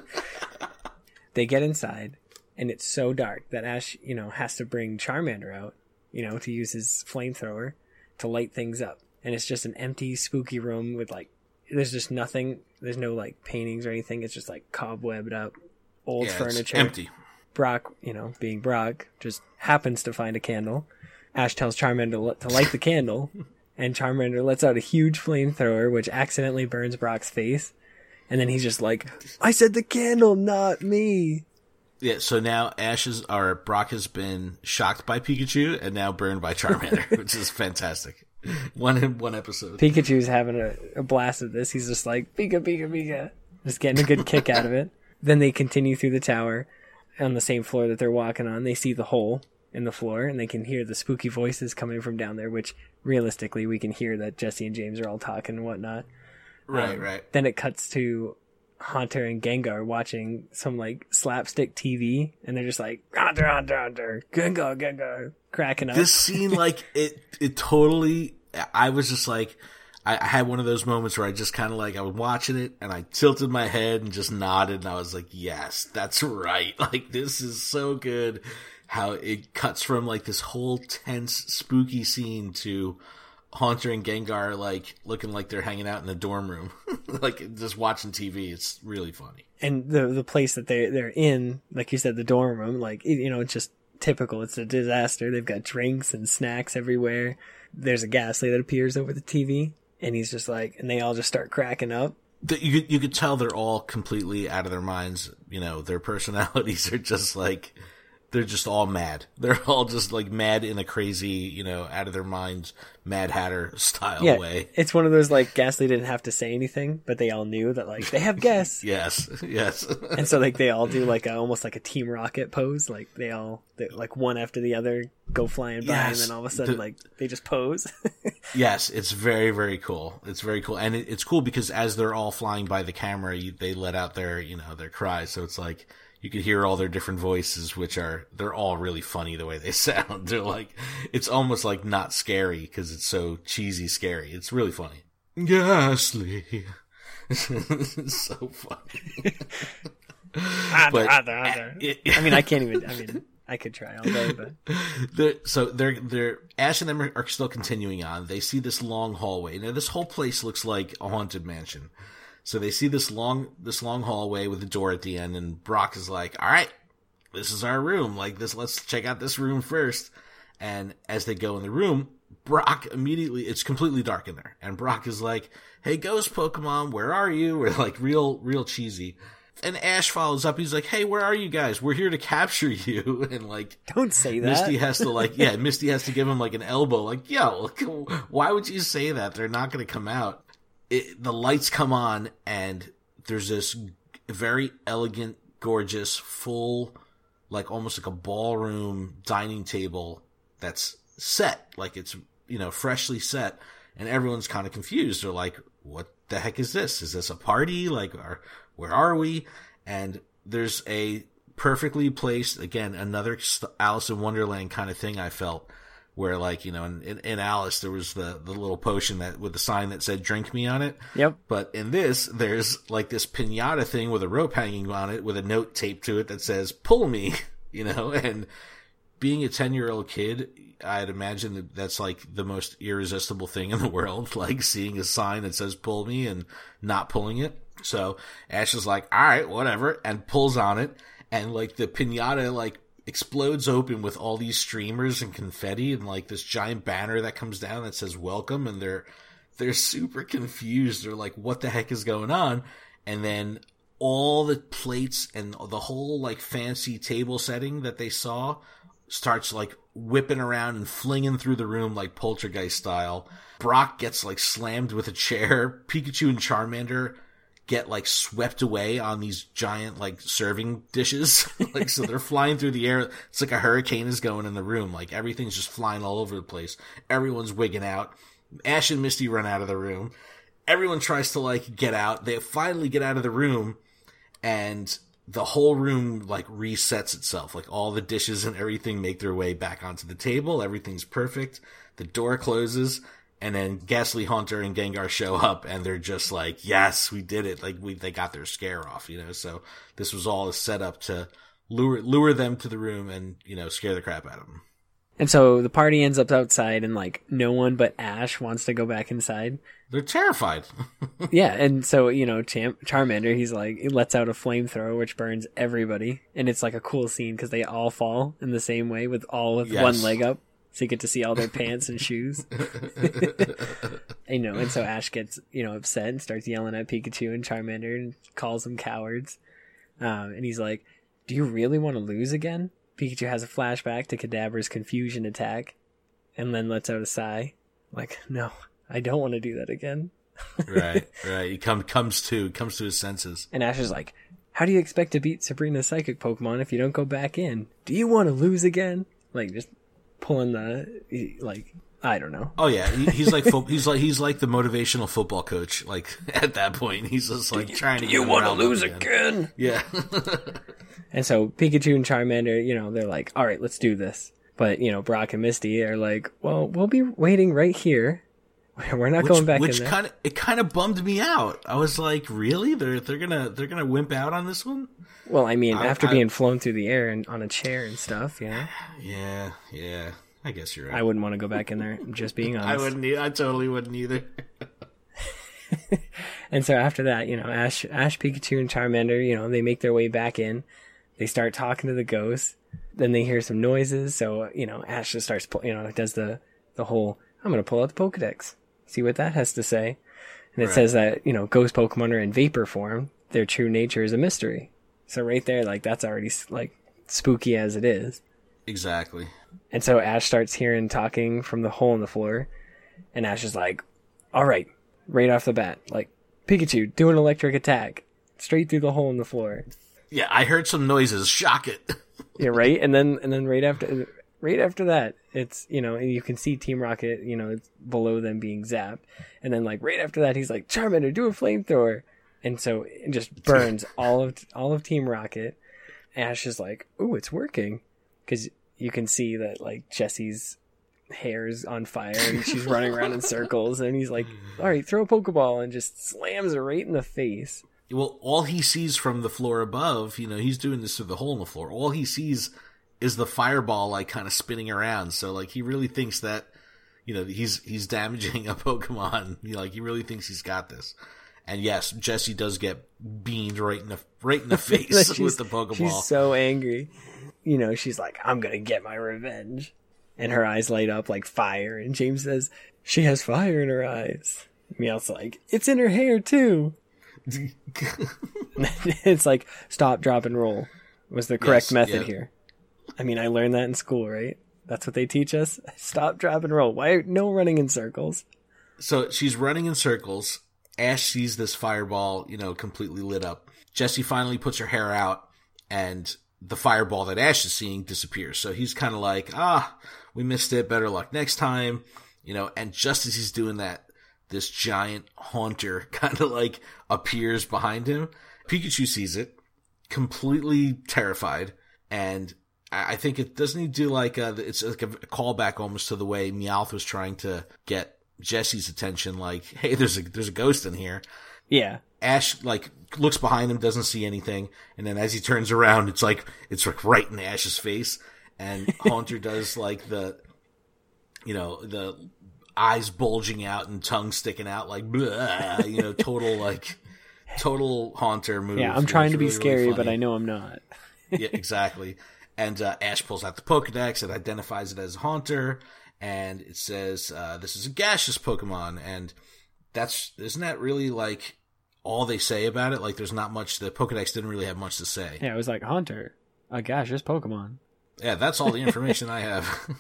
They get inside, and it's so dark that Ash, you know, has to bring Charmander out, you know, to use his flamethrower to light things up. And it's just an empty, spooky room with like, there's just nothing. There's no like paintings or anything. It's just like cobwebbed up, old yeah, furniture. It's empty. Brock, you know, being Brock, just happens to find a candle. Ash tells Charmander to light the candle, and Charmander lets out a huge flamethrower, which accidentally burns Brock's face. And then he's just like, I said the candle, not me. Yeah, so now Ash is, or Brock has been shocked by Pikachu and now burned by Charmander, which is fantastic. One one episode. Pikachu's having a, a blast at this. He's just like, Pika, Pika, Pika. Just getting a good kick out of it. Then they continue through the tower. On the same floor that they're walking on, they see the hole in the floor, and they can hear the spooky voices coming from down there, which realistically we can hear that Jesse and James are all talking and whatnot. Right, um, right. Then it cuts to Haunter and Gengar watching some like slapstick T V, and they're just like, Haunter, Haunter, Haunter, Gengar, Gengar, cracking up. This scene, like, it, it totally, I was just like, I, I had one of those moments where I just kind of like, I was watching it, and I tilted my head and just nodded, and I was like, yes, that's right. Like, this is so good. How it cuts from like this whole tense, spooky scene to Haunter and Gengar like looking like they're hanging out in the dorm room, like just watching T V. It's really funny. And the the place that they they're in, like you said, the dorm room, like you know, it's just typical. It's a disaster. They've got drinks and snacks everywhere. There's a Ghastly that appears over the T V, and he's just like, and they all just start cracking up. The, you you could tell they're all completely out of their minds. You know, their personalities are just like. They're just all mad. They're all just like mad in a crazy, you know, out of their minds, Mad Hatter style yeah, way. It's one of those like Ghastly didn't have to say anything, but they all knew that like they have guests. Yes, yes. And so like they all do like a, almost like a Team Rocket pose. Like they all they, like one after the other go flying by, yes, and then all of a sudden the, like they just pose. Yes, it's very very cool. It's very cool, and it, it's cool because as they're all flying by the camera, you, they let out their you know their cries. So it's like. You could hear all their different voices, which are, they're all really funny the way they sound. They're like, it's almost like not scary because it's so cheesy scary. It's really funny. Ghastly. It's so funny. But, I mean, I can't even, I mean, I could try all day, but. They're, so they're, they're, Ash and them are, are still continuing on. They see this long hallway. Now this whole place looks like a haunted mansion. So they see this long, this long hallway with a door at the end, and Brock is like, all right, this is our room. Like this, let's check out this room first. And as they go in the room, Brock immediately, it's completely dark in there. And Brock is like, hey, ghost Pokemon, where are you? We're like real, real cheesy. And Ash follows up. He's like, hey, where are you guys? We're here to capture you. And like, don't say that. Misty has to like, yeah, Misty has to give him like an elbow. Like, yo, why would you say that? They're not going to come out. It, the lights come on, and there's this very elegant, gorgeous, full, like almost like a ballroom dining table that's set, like it's, you know, freshly set, and everyone's kind of confused. They're like, what the heck is this? Is this a party? Like, are, where are we? And there's a perfectly placed, again, another Alice in Wonderland kind of thing I felt. Where, like, you know, in, in, in Alice, there was the, the little potion that with the sign that said, drink me on it. Yep. But in this, there's, like, this piñata thing with a rope hanging on it with a note taped to it that says, pull me, you know, and being a ten-year-old kid, I'd imagine that that's like the most irresistible thing in the world, like seeing a sign that says pull me and not pulling it. So Ash is like, all right, whatever, and pulls on it, and like the piñata like explodes open with all these streamers and confetti and like this giant banner that comes down that says welcome, and they're they're super confused. They're like, what the heck is going on? And then all the plates and the whole like fancy table setting that they saw starts like whipping around and flinging through the room like Poltergeist style. Brock gets like slammed with a chair. Pikachu and Charmander get like swept away on these giant like serving dishes. Like, so they're flying through the air. It's like a hurricane is going in the room. Like everything's just flying all over the place. Everyone's wigging out. Ash and Misty run out of the room. Everyone tries to like get out. They finally get out of the room, and the whole room like resets itself. Like all the dishes and everything make their way back onto the table. Everything's perfect. The door closes. And then Ghastly Haunter and Gengar show up, and they're just like, yes, we did it. Like, we, they got their scare off, you know? So this was all a setup to lure, lure them to the room and, you know, scare the crap out of them. And so the party ends up outside, and like no one but Ash wants to go back inside. They're terrified. Yeah. And so, you know, Cham- Charmander, he's like, he lets out a flamethrower, which burns everybody. And it's like a cool scene because they all fall in the same way with all with yes. one leg up. So you get to see all their pants and shoes. You know, and so Ash gets, you know, upset and starts yelling at Pikachu and Charmander and calls them cowards. Um, and he's like, do you really want to lose again? Pikachu has a flashback to Kadabra's confusion attack and then lets out a sigh. Like, no, I don't want to do that again. Right, right. He come, comes to, comes to his senses. And Ash is like, how do you expect to beat Sabrina's psychic Pokemon if you don't go back in? Do you want to lose again? Like, just pulling the, like, I don't know. Oh yeah, he, he's like fo- he's like he's like the motivational football coach. Like at that point, he's just like you, trying to. Do you want to lose again? again? Yeah. And so Pikachu and Charmander, you know, they're like, all right, let's do this. But you know, Brock and Misty are like, well, we'll be waiting right here. We're not which, going back which in there. kind of it kind of bummed me out. I was like, really? They're they're gonna they're gonna wimp out on this one? Well, I mean, I, after I, being flown through the air and on a chair and stuff, you know. Yeah, yeah. I guess you're right. I wouldn't want to go back in there. I'm just being honest. I wouldn't. E- I totally wouldn't either. And so after that, you know, Ash, Ash, Pikachu, and Charmander, you know, they make their way back in. They start talking to the ghosts. Then they hear some noises. So you know, Ash just starts, you know, does the the whole. I'm going to pull out the Pokedex, see what that has to say. And it right. says that you know, ghost Pokemon are in vapor form. Their true nature is a mystery. So right there, like that's already like spooky as it is. Exactly. And so Ash starts hearing talking from the hole in the floor. And Ash is like, all right, right off the bat, like, Pikachu, do an electric attack. Straight through the hole in the floor. Yeah, I heard some noises. Shock it. Yeah, right? And then and then right after right after that, it's, you know, and you can see Team Rocket, you know, it's below them being zapped. And then, like, right after that, he's like, Charmander, do a flamethrower. And so it just burns all of all of Team Rocket. Ash is like, ooh, it's working. Because you can see that, like, Jessie's hair is on fire and she's running around in circles. And he's like, all right, throw a Pokeball, and just slams her right in the face. Well, all he sees from the floor above, you know, he's doing this through the hole in the floor. All he sees is the fireball, like, kind of spinning around. So, like, he really thinks that, you know, he's he's damaging a Pokemon. You know, like, he really thinks he's got this. And yes, Jessie does get beamed right in the right in the face with the Pokeball. She's so angry. You know, she's like, I'm going to get my revenge. And her eyes light up like fire. And James says, she has fire in her eyes. Meowth's like, it's in her hair too. It's like, stop, drop, and roll was the correct yes, method yeah. here. I mean, I learned that in school, right? That's what they teach us. Stop, drop, and roll. Why? No running in circles. So she's running in circles. Ash sees this fireball, you know, completely lit up. Jessie finally puts her hair out, and the fireball that Ash is seeing disappears. So he's kind of like, ah, we missed it. Better luck next time. You know, and just as he's doing that, this giant haunter kind of like appears behind him. Pikachu sees it, completely terrified. And I think it doesn't he do like a, it's like a callback almost to the way Meowth was trying to get Jessie's attention, like, hey, there's a there's a ghost in here. Yeah. Ash like looks behind him, doesn't see anything, and then as he turns around, it's like it's like right in Ash's face, and Haunter does like the, you know, the eyes bulging out and tongue sticking out, like, blah, you know, total like, total Haunter move. Yeah, I'm trying to be really, scary, really but I know I'm not. Yeah, exactly. And uh, Ash pulls out the Pokedex. It identifies it as Haunter, and it says, uh, "This is a gaseous Pokemon." And that's isn't that really like all they say about it? Like, there's not much. The Pokedex didn't really have much to say. Yeah, it was like Haunter, a gaseous Pokemon. Yeah, that's all the information I have.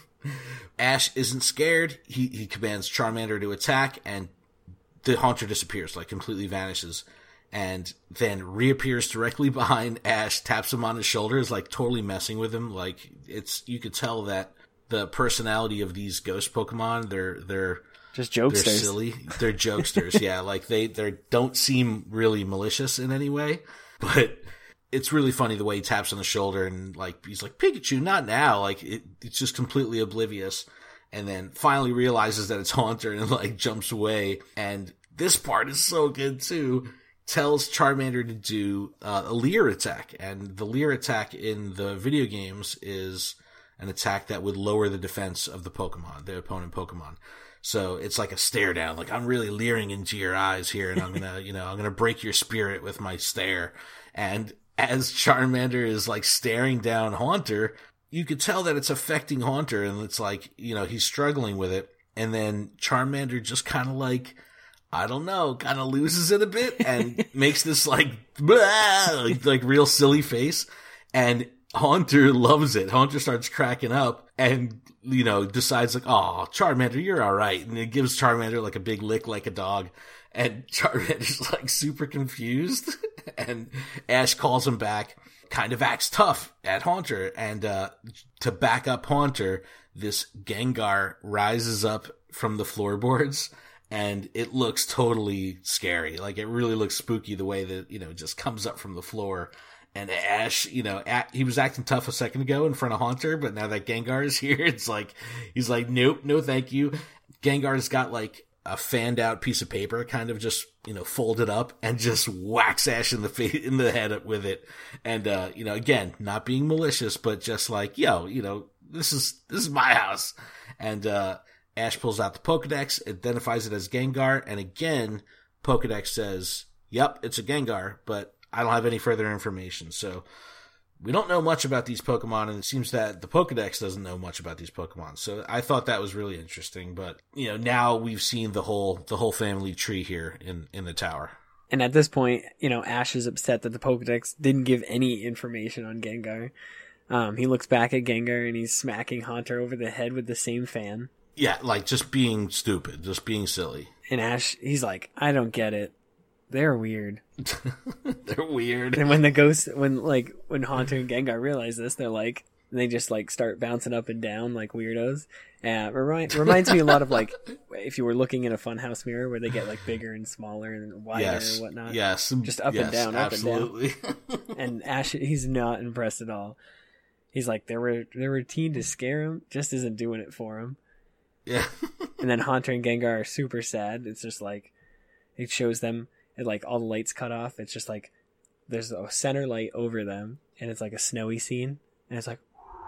Ash isn't scared. He he commands Charmander to attack, and the Haunter disappears, like completely vanishes, and then reappears directly behind Ash, taps him on his shoulders, like totally messing with him. Like it's you could tell that the personality of these ghost Pokemon, they're they're just jokesters. They're silly. They're jokesters. Yeah, like they they don't seem really malicious in any way, but it's really funny the way he taps on the shoulder and like he's like, Pikachu, not now. Like it, it's just completely oblivious, and then finally realizes that it's Haunter and like jumps away. And this part is so good too. Tells Charmander to do uh, a Leer attack, and the Leer attack in the video games is an attack that would lower the defense of the Pokemon, the opponent Pokemon. So it's like a stare down, like I'm really leering into your eyes here, and I'm gonna, you know, I'm gonna break your spirit with my stare. And as Charmander is like staring down Haunter, you could tell that it's affecting Haunter, and it's like, you know, he's struggling with it. And then Charmander just kind of like, I don't know, kind of loses it a bit and makes this like, blah, like, like real silly face. And Haunter loves it. Haunter starts cracking up and, you know, decides like, oh, Charmander, you're all right. And it gives Charmander like a big lick like a dog. And Charmander's like super confused. And Ash calls him back, kind of acts tough at Haunter. And uh to back up Haunter, this Gengar rises up from the floorboards. And it looks totally scary. Like, it really looks spooky the way that, you know, it just comes up from the floor. And Ash, you know, at, he was acting tough a second ago in front of Haunter, but now that Gengar is here, it's like, he's like, nope, no thank you. Gengar's got, like, a fanned out piece of paper, kind of just, you know, folded up, and just whacks Ash in the face, in the head with it. And, uh, you know, again, not being malicious, but just like, yo, you know, this is, this is my house. And, uh, Ash pulls out the Pokedex, identifies it as Gengar, and again, Pokedex says, yep, it's a Gengar, but I don't have any further information. So we don't know much about these Pokemon, and it seems that the Pokedex doesn't know much about these Pokemon. So I thought that was really interesting, but, you know, now we've seen the whole the whole family tree here in, in the tower. And at this point, you know, Ash is upset that the Pokedex didn't give any information on Gengar. Um, he looks back at Gengar, and he's smacking Haunter over the head with the same fan. Yeah, like, just being stupid, just being silly. And Ash, he's like, I don't get it. They're weird. They're weird. And when the ghosts, when, like, when Haunter and Gengar realize this, they're like, they just, like, start bouncing up and down like weirdos. Uh, remind, reminds me a lot of, like, if you were looking in a funhouse mirror where they get, like, bigger and smaller and wider yes. and whatnot. Yes. Just up yes, and down, up absolutely. and down. And Ash, he's not impressed at all. He's like, their, their routine to scare him just isn't doing it for him. Yeah. And then Haunter and Gengar are super sad. It's just like, it shows them, it, like, all the lights cut off. It's just like, there's a center light over them, and it's like a snowy scene. And it's like,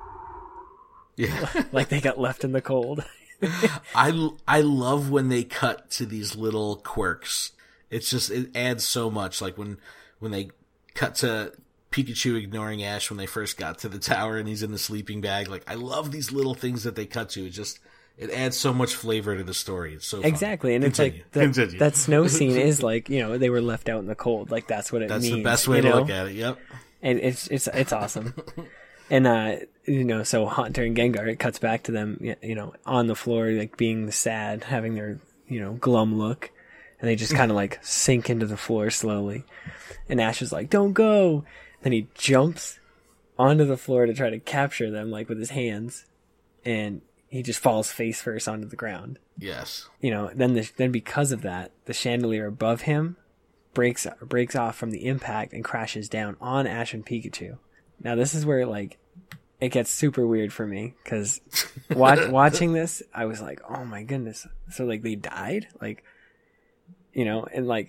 yeah, like they got left in the cold. I, I love when they cut to these little quirks. It's just, it adds so much. Like when, when they cut to Pikachu ignoring Ash when they first got to the tower and he's in the sleeping bag. Like, I love these little things that they cut to. It just, it adds so much flavor to the story. It's so fun. Exactly, and Continue. it's like the, that snow scene is like, you know, they were left out in the cold. Like, that's what it that's means. That's the best way you to know? look at it. Yep. And it's it's it's awesome. And uh, you know, so Haunter and Gengar, it cuts back to them, you know, on the floor, like being sad, having their, you know, glum look, and they just kind of like sink into the floor slowly. And Ash is like, "Don't go!" Then he jumps onto the floor to try to capture them, like with his hands, and he just falls face first onto the ground. Yes. You know, then the, then because of that, the chandelier above him breaks breaks off from the impact and crashes down on Ash and Pikachu. Now this is where, like, it gets super weird for me, because watch, watching this, I was like, oh my goodness. So, like, they died? Like, you know, and, like,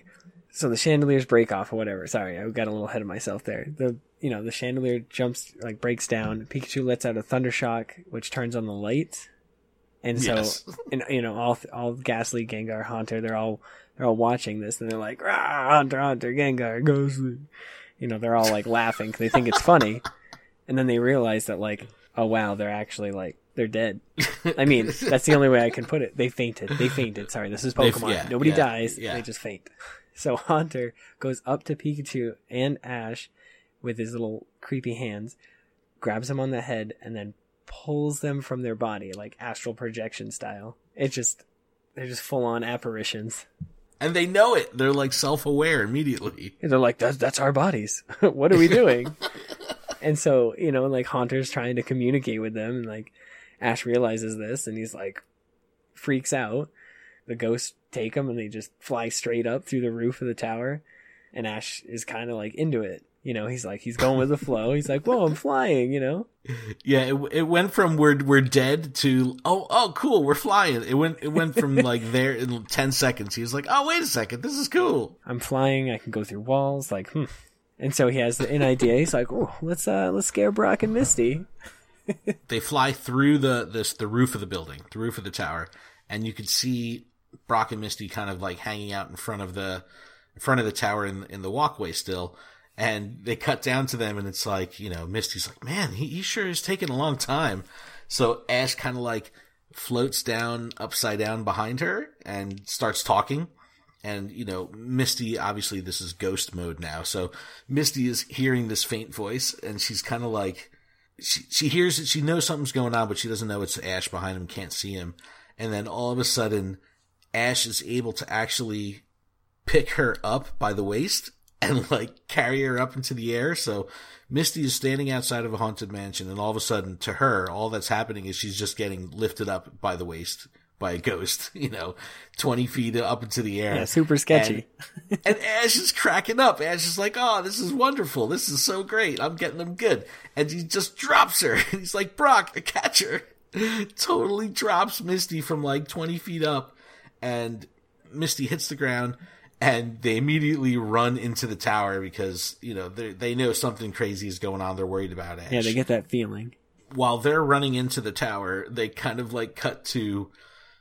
so the chandeliers break off or whatever. Sorry, I got a little ahead of myself there. The you know the chandelier jumps like breaks down. Pikachu lets out a thunder shock, which turns on the lights, and so Yes. and you know all all Ghastly, Gengar, Haunter, they're all they're all watching this, and they're like, "Rah, Haunter, Haunter, Gengar, Ghastly." You know, they're all like laughing because they think it's funny, and then they realize that like, oh wow, they're actually like they're dead. I mean, that's the only way I can put it. They fainted. They fainted. Sorry, this is Pokemon. yeah, Nobody yeah, dies. yeah. They just faint. So Haunter goes up to Pikachu and Ash with his little creepy hands, grabs them on the head, and then pulls them from their body, like astral projection style. It's just, they're just full on apparitions. And they know it. They're like self-aware immediately. And they're like, that's, that's our bodies. What are we doing? And so, you know, like Haunter's trying to communicate with them, and like Ash realizes this, and he's like, freaks out. The ghosts take him, and they just fly straight up through the roof of the tower. And Ash is kind of like into it. You know, he's like, he's going with the flow. He's like, whoa, I'm flying, you know? Yeah, it, it went from we're we're dead to oh oh cool, we're flying. It went it went from like there in ten seconds. He was like, oh wait a second, this is cool. I'm flying. I can go through walls. Like, hmm. And so he has an idea. He's like, oh, let's uh let's scare Brock and Misty. They fly through the this the roof of the building, the roof of the tower, and you could see Brock and Misty kind of like hanging out in front of the in front of the tower in in the walkway still. And they cut down to them, and it's like, you know, Misty's like, man, he, he sure is taking a long time. So Ash kind of like floats down upside down behind her and starts talking. And, you know, Misty, obviously this is ghost mode now. So Misty is hearing this faint voice, and she's kind of like, she, she hears it, she knows something's going on, but she doesn't know it's Ash behind him, can't see him. And then all of a sudden, Ash is able to actually pick her up by the waist and like carry her up into the air. So Misty is standing outside of a haunted mansion, and all of a sudden to her, all that's happening is she's just getting lifted up by the waist by a ghost, you know, twenty feet up into the air. Yeah, super sketchy. And, and Ash is cracking up. Ash is like, oh, this is wonderful. This is so great. I'm getting them good. And he just drops her. And he's like, Brock, catch her. Totally drops Misty from like twenty feet up. And Misty hits the ground. And they immediately run into the tower because, you know, they they know something crazy is going on. They're worried about Ash. Yeah, they get that feeling. While they're running into the tower, they kind of like cut to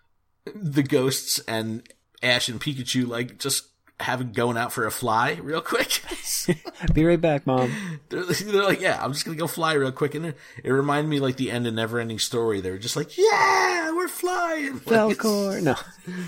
the ghosts and Ash and Pikachu like just having going out for a fly real quick. Be right back, Mom. They're, they're like, yeah, I'm just going to go fly real quick. And it, it reminded me like the end of Neverending Story. They were just like, yeah, we're flying. Falcor. No.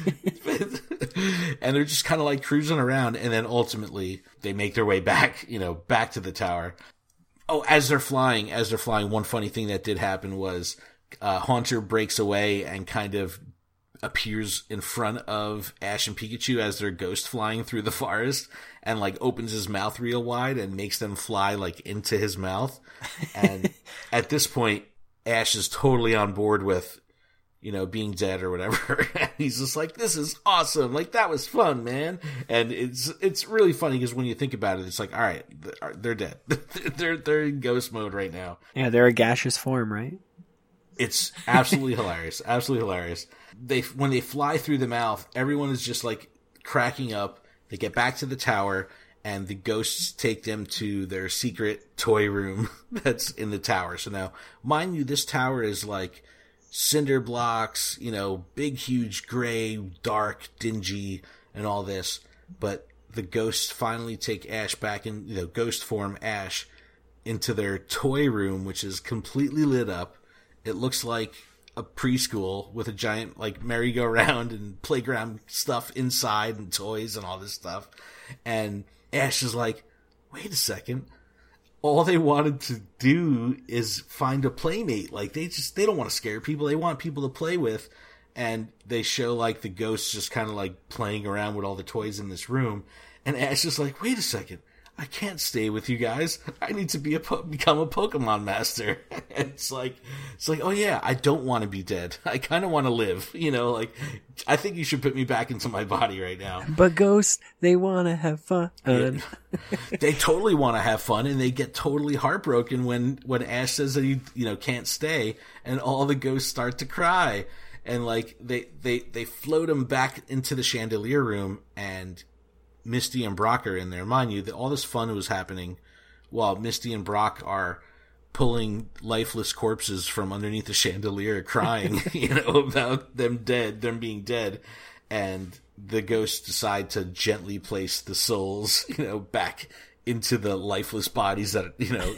And they're just kind of like cruising around. And then ultimately they make their way back, you know, back to the tower. Oh, as they're flying, as they're flying, one funny thing that did happen was uh, Haunter breaks away and kind of appears in front of Ash and Pikachu as they're ghost flying through the forest, and like opens his mouth real wide and makes them fly like into his mouth. And at this point, Ash is totally on board with, you know, being dead or whatever. And he's just like, this is awesome. Like, that was fun, man. And it's, it's really funny because when you think about it, it's like, all right, they're dead. they're, they're in ghost mode right now. Yeah, they're a gaseous form, right? It's absolutely hilarious. Absolutely hilarious. They, when they fly through the mouth, everyone is just like cracking up. They get back to the tower, and the ghosts take them to their secret toy room that's in the tower. So now, mind you, this tower is like cinder blocks, you know, big, huge, gray, dark, dingy, and all this. But the ghosts finally take Ash back in, you know, ghost form Ash into their toy room, which is completely lit up. It looks like a preschool with a giant like merry-go-round and playground stuff inside and toys and all this stuff. And Ash is like, wait a second. All they wanted to do is find a playmate. Like, they just, they don't want to scare people. They want people to play with. And they show like the ghosts just kind of like playing around with all the toys in this room. And Ash is like, wait a second. I can't stay with you guys. I need to be a po- become a Pokemon master. It's like, it's like, oh yeah, I don't want to be dead. I kind of want to live. You know, like, I think you should put me back into my body right now. But ghosts, they want to have fun. Yeah. They totally want to have fun, and they get totally heartbroken when when Ash says that he, you know, can't stay, and all the ghosts start to cry, and like they they they float him back into the chandelier room, and Misty and Brock are in there. Mind you, that all this fun was happening while Misty and Brock are pulling lifeless corpses from underneath the chandelier, crying, you know, about them dead, them being dead, and the ghosts decide to gently place the souls, you know, back into the lifeless bodies that, you know,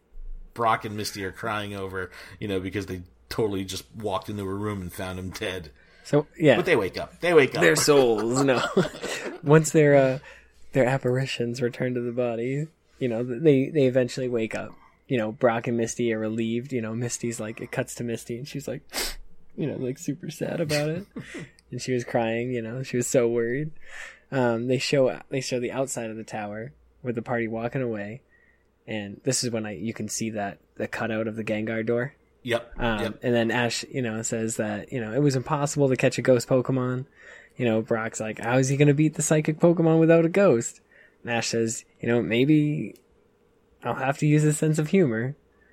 Brock and Misty are crying over, you know, because they totally just walked into a room and found him dead. So yeah, but they wake up. They wake up. Their souls, no. Once their uh, their apparitions return to the body, you know, they they eventually wake up. You know, Brock and Misty are relieved. You know, Misty's like, it cuts to Misty and she's like, you know, like super sad about it. And she was crying, you know, she was so worried. Um, they show, they show the outside of the tower with the party walking away. And this is when I, you can see that, the cutout of the Gengar door. Yep. Um, yep. And then Ash, you know, says that, you know, it was impossible to catch a ghost Pokemon. You know, Brock's like, how is he going to beat the psychic Pokemon without a ghost? And Ash says, you know, maybe I'll have to use a sense of humor.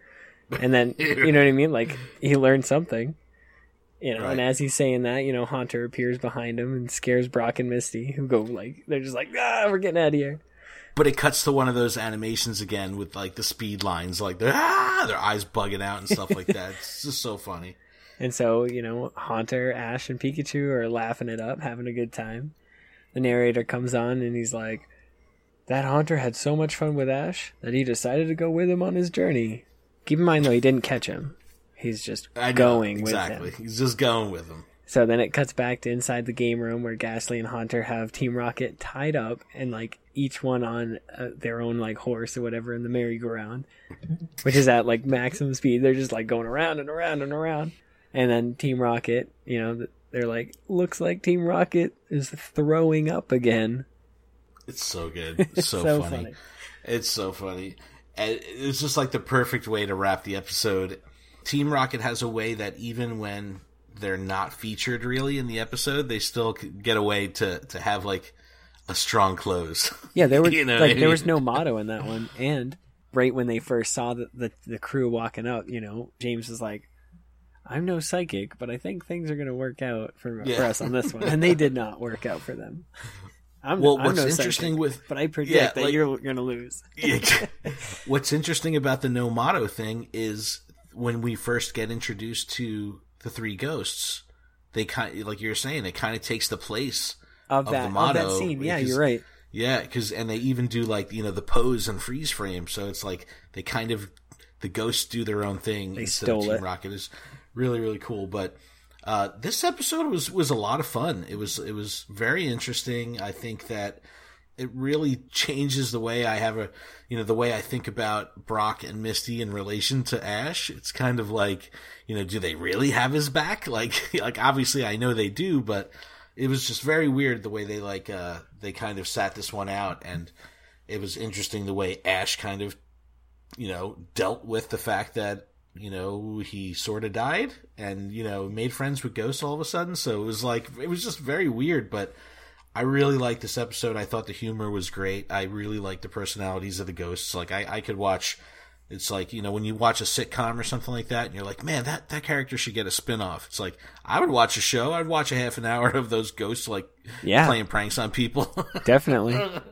And then, you know what I mean? Like, he learned something. You know, right. And as he's saying that, you know, Haunter appears behind him and scares Brock and Misty, who go, like, they're just like, ah, we're getting out of here. But it cuts to one of those animations again with, like, the speed lines, like, ah, their eyes bugging out and stuff like that. It's just so funny. And so, you know, Haunter, Ash, and Pikachu are laughing it up, having a good time. The narrator comes on and he's like, that Haunter had so much fun with Ash that he decided to go with him on his journey. Keep in mind, though, he didn't catch him. He's just I know, going exactly. with him. He's just going with him. So then it cuts back to inside the game room where Ghastly and Haunter have Team Rocket tied up and, like, each one on uh, their own, like, horse or whatever in the merry-go-round, which is at, like, maximum speed. They're just, like, going around and around and around. And then Team Rocket, you know, they're like, looks like Team Rocket is throwing up again. It's so good. It's so, so funny. funny. It's so funny. And it's just like the perfect way to wrap the episode. Team Rocket has a way that even when they're not featured really in the episode, they still get a way to, to have like a strong close. Yeah, there were you know like I mean? There was no motto in that one. And right when they first saw the, the the crew walking up, you know, James was like, I'm no psychic, but I think things are going to work out for, yeah. for us on this one. And they did not work out for them. I'm, well, I'm what's no interesting psychic, with, but I predict yeah, that like, you're going to lose. Yeah. What's interesting about the no motto thing is when we first get introduced to the three ghosts, they kind like you were saying, it kind of takes the place of, of that, the motto. Of that scene. Yeah, you're right. Yeah, because and they even do like you know the pose and freeze frame, so it's like they kind of the ghosts do their own thing they instead stole of Team it. Rocket. Is really really cool, but. Uh, this episode was, was a lot of fun. It was it was very interesting. I think that it really changes the way I have a you know the way I think about Brock and Misty in relation to Ash. It's kind of like you know do they really have his back? Like like obviously I know they do, but it was just very weird the way they like uh, they kind of sat this one out, and it was interesting the way Ash kind of you know dealt with the fact that. You know, he sort of died and, you know, made friends with ghosts all of a sudden. So it was like, it was just very weird, but I really liked this episode. I thought the humor was great. I really liked the personalities of the ghosts. Like, I, I could watch, it's like, you know, when you watch a sitcom or something like that and you're like, man, that, that character should get a spinoff. It's like, I would watch a show. I'd watch a half an hour of those ghosts, like, yeah. playing pranks on people. Definitely.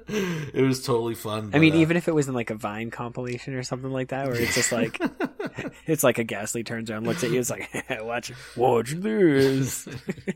It was totally fun. I mean, uh, even if it was in like a Vine compilation or something like that, where it's just like, it's like a Ghastly turns around, looks at you, it's like, watch, watch this.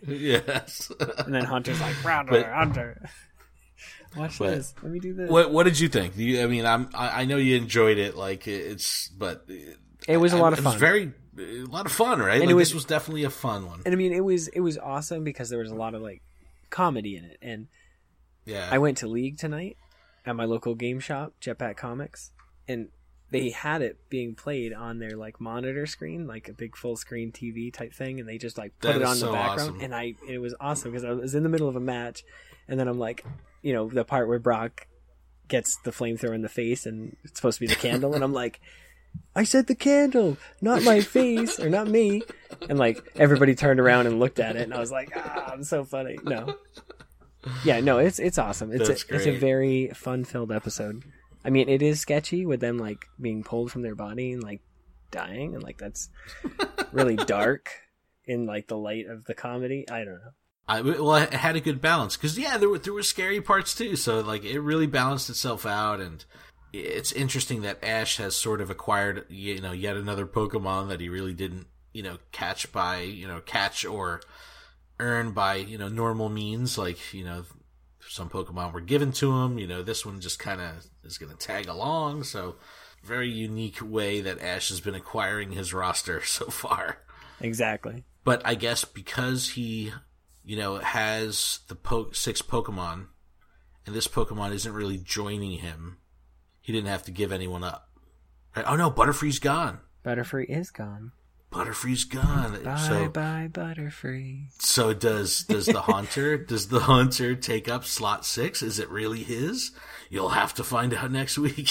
Yes. And then Hunter's like, Rounder, but, Hunter. Watch but, this. Let me do this. What What did you think? You, I mean, I'm. I know you enjoyed it. Like it's, but it was a lot of fun. It was very a lot of fun, right? And like, it was, this was definitely a fun one. And I mean, it was it was awesome because there was a lot of like comedy in it. And yeah, I went to League tonight at my local game shop, Jetpack Comics, and they had it being played on their like monitor screen, like a big full screen T V type thing, and they just like put that it on so the background. Awesome. And I, it was awesome because I was in the middle of a match, and then I'm like, you know, the part where Brock gets the flamethrower in the face, and it's supposed to be the candle, and I'm like, I said the candle, not my face, or not me. And like everybody turned around and looked at it, and I was like, ah, I'm so funny. No, yeah, no, it's it's awesome. It's That's a, great. It's a very fun filled episode. I mean, it is sketchy with them like being pulled from their body and like dying, and like that's really dark in like the light of the comedy. I don't know. I, well, it had a good balance because yeah, there were there were scary parts too. So like it really balanced itself out, and it's interesting that Ash has sort of acquired you know yet another Pokemon that he really didn't you know catch by you know catch or earn by you know normal means. Like you know some Pokemon were given to him. You know this one just kind of is going to tag along. So very unique way that Ash has been acquiring his roster so far. Exactly. But I guess because he. You know, has the po- six Pokemon, and this Pokemon isn't really joining him. He didn't have to give anyone up. Right? Oh no, Butterfree's gone. Butterfree is gone. Butterfree's gone. Bye so, bye Butterfree. So does does the Haunter? Does the Haunter take up slot six? Is it really his? You'll have to find out next week.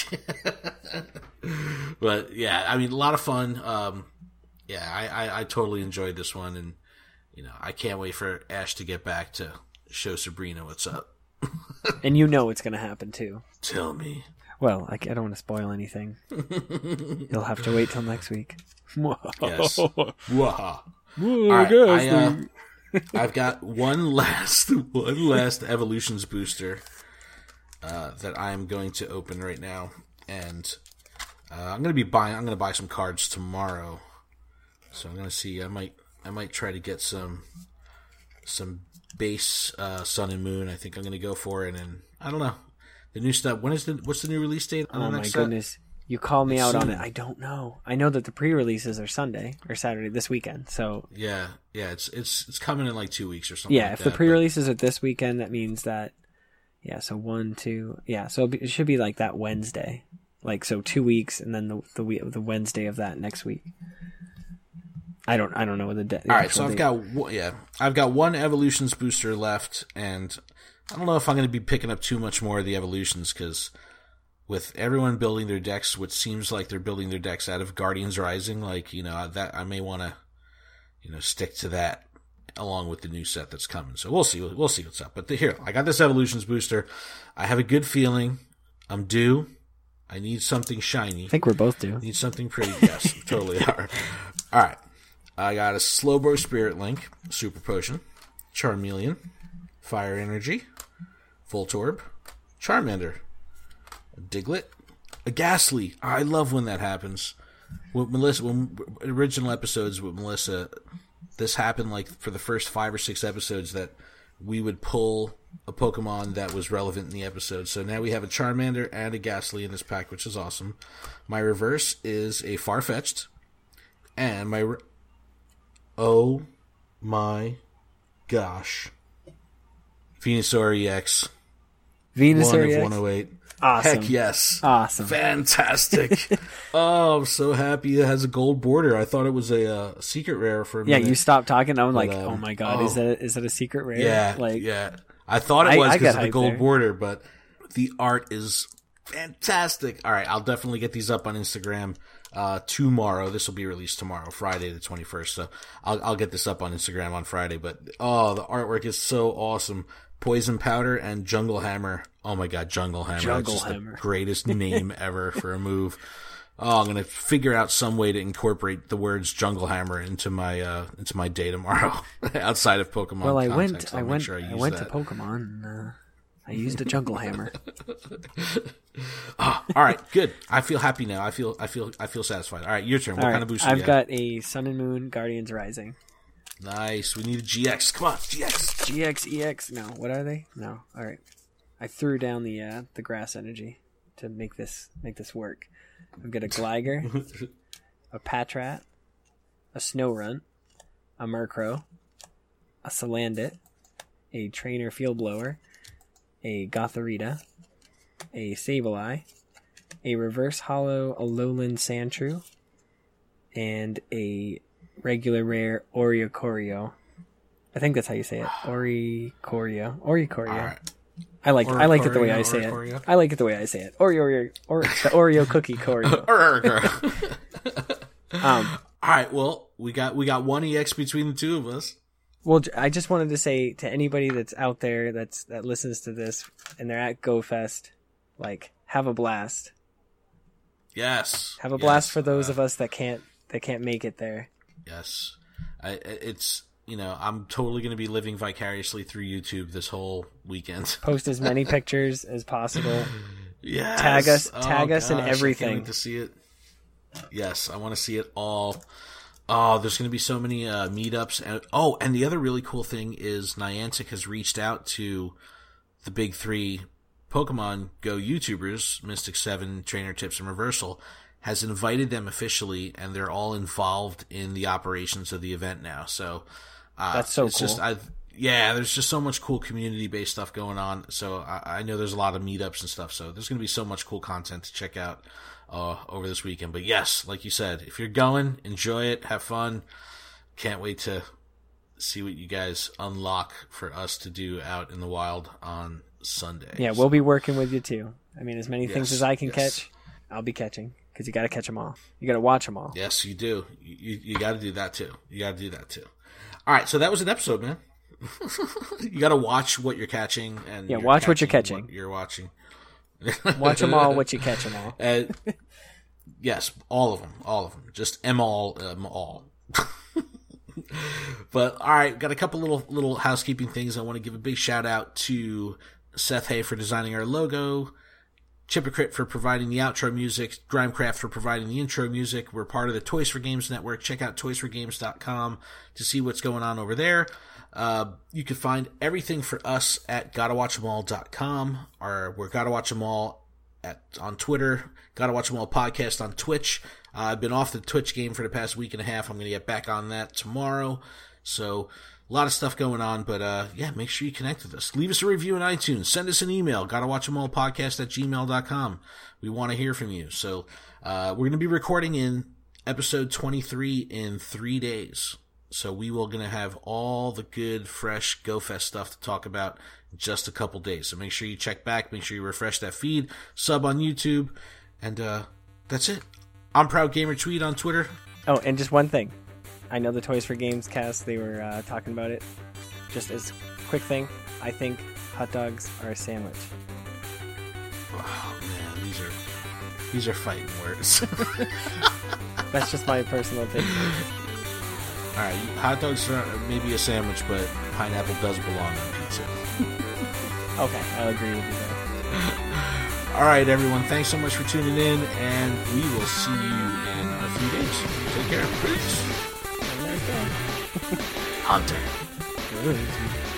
But yeah, I mean, a lot of fun. Um, yeah, I, I, I totally enjoyed this one, and. You know, I can't wait for Ash to get back to show Sabrina what's up. And you know what's going to happen, too. Tell me. Well, I, I don't want to spoil anything. You'll have to wait till next week. Yes. Waha. All right, I, uh, I've got one last, one last Evolutions booster uh, that I'm going to open right now, and uh, I'm going to be buying. I'm going to buy some cards tomorrow. So I'm going to see. I might. I might try to get some some base uh, Sun and Moon. I think I'm going to go for it, and I don't know the new stuff. When is the what's the new release date? On oh the my next goodness! Set? You call me it's out soon. on it. I don't know. I know that the pre-releases are Sunday or Saturday this weekend. So yeah, yeah, it's it's it's coming in like two weeks or something. Yeah, like if that, the pre-releases but... are this weekend, that means that yeah. So one, two, yeah. So it'll be, it should be like that Wednesday, like so two weeks, and then the the the Wednesday of that next week. I don't. I don't know the. De- the All right, so I've date. got yeah, I've got one Evolutions booster left, and I don't know if I'm going to be picking up too much more of the Evolutions because with everyone building their decks, what seems like they're building their decks out of Guardians Rising, like you know that I may want to, you know, stick to that along with the new set that's coming. So we'll see. We'll see what's up. But the, here, I got this Evolutions booster. I have a good feeling. I'm due. I need something shiny. I think we're both due. Need something pretty. Yes, we totally are. All right. I got a Slowbro Spirit Link, Super Potion, Charmeleon, Fire Energy, Voltorb, Charmander, a Diglett, a Ghastly. I love when that happens. With Melissa, when original episodes with Melissa, this happened like for the first five or six episodes that we would pull a Pokemon that was relevant in the episode. So now we have a Charmander and a Ghastly in this pack, which is awesome. My reverse is a Farfetch'd, and my... Re- Oh my gosh. Venusaur E X. Venusaur one E X? of one oh eight. Awesome. Heck yes. Awesome. Fantastic. Oh, I'm so happy it has a gold border. I thought it was a uh, secret rare for a yeah, minute. you stopped talking. I'm like, um, oh my god, oh. is that is that a secret rare? Yeah, like, yeah. I thought it I- was I because got of the hyped gold there. border, but the art is fantastic. All right, I'll definitely get these up on Instagram uh, tomorrow. This will be released tomorrow, Friday the twenty-first. So I'll, I'll get this up on Instagram on Friday. But oh, the artwork is so awesome. Poison Powder and Jungle Hammer. Oh my god, Jungle Hammer. Jungle That's just Hammer. the greatest name ever for a move. Oh, I'm gonna figure out some way to incorporate the words Jungle Hammer into my uh, into my day tomorrow outside of Pokemon. well, I context. went, I'll I make went, sure I, I use went that. to Pokemon. And, uh, I used a Jungle Hammer. Oh, all right, good. I feel happy now. I feel, I feel, I feel satisfied. All right, your turn. What All kind right, of boost do I've you got a Sun and Moon Guardians Rising. have? Nice. We need a G X. Come on, G X. G X, E X. No, what are they? No. All right. I threw down the uh, the grass energy to make this make this work. I've got a Gligar, a Patrat, a Snorunt, a Murkrow, a Salandit, a Trainer Field Blower, a Gothorita, a Sableye, a Reverse Hollow Alolan Sandshrew, and a regular rare Oricorio. I think that's how you say it. Oricorio. Oricorio. All right. I like I like it the way I Oricorio, say Oricorio. it. I like it the way I say it. Oreo, Oreo, or the Oreo cookie Corio. Um, All right. Well, we got we got one E X between the two of us. well, j- I just wanted to say to anybody that's out there that's that listens to this and they're at GoFest, like have a blast. Yes. Have a Yes. blast for those Uh, of us that can't that can't make it there. Yes. I, it's you know, I'm totally going to be living vicariously through YouTube this whole weekend. Post as many pictures as possible. Yes. Tag us, oh, tag us gosh, in everything. I can't wait to see it. Yes, I want to see it all. Oh, there's going to be so many uh, meetups. And, oh, and the other really cool thing is Niantic has reached out to the big three Pokemon Go YouTubers, Mystic seven, Trainer Tips, and Reversal, has invited them officially, and they're all involved in the operations of the event now. So uh, that's so it's cool. Just, I've, yeah, there's just so much cool community-based stuff going on. So I, I know there's a lot of meetups and stuff. So there's going to be so much cool content to check out uh, over this weekend. But yes, like you said, if you're going, enjoy it, have fun. Can't wait to see what you guys unlock for us to do out in the wild on Sunday. Yeah, we'll be working with you too. I mean, as many yes, things as I can yes. catch, I'll be catching. Because you got to catch them all. You got to watch them all. Yes, you do. You you, you got to do that too. You got to do that too. All right, so that was an episode, man. You got to watch what you're catching, and yeah, watch what you're catching. What you're watching. Watch them all. What you catch them all. Uh, yes, all of them, all of them. Just em all, em all. But all right, got a couple little little housekeeping things. I want to give a big shout out to Seth Hay for designing our logo. Chipocrit for providing the outro music, Grimecraft for providing the intro music. We're part of the Toys for Games network. Check out toys for games dot com to see what's going on over there. Uh, you can find everything for us at gotta watch em all dot com, or we're Gotta Watch 'Em All at on Twitter, Gotta Watch 'Em All podcast on Twitch. Uh, I've been off the Twitch game for the past week and a half. I'm going to get back on that tomorrow. So a lot of stuff going on, but uh, yeah, make sure you connect with us. Leave us a review on iTunes. Send us an email, gotta watch em all podcast at gmail dot com. We want to hear from you. So uh, we're going to be recording in episode twenty-three in three days. So we will going to have all the good, fresh GoFest stuff to talk about in just a couple days. So make sure you check back. Make sure you refresh that feed. Sub on YouTube. And uh, that's it. I'm Proud Gamer Tweed on Twitter. Oh, and just one thing. I know the Toys for Games cast, they were uh, talking about it. Just as a quick thing, I think hot dogs are a sandwich. Oh, man, these are these are fighting words. That's just my personal opinion. All right, hot dogs are maybe a sandwich, but pineapple does belong on pizza. Okay, I'll agree with you there. All right, everyone, thanks so much for tuning in, and we will see you in a few days. Take care. Peace. Hunter. Good.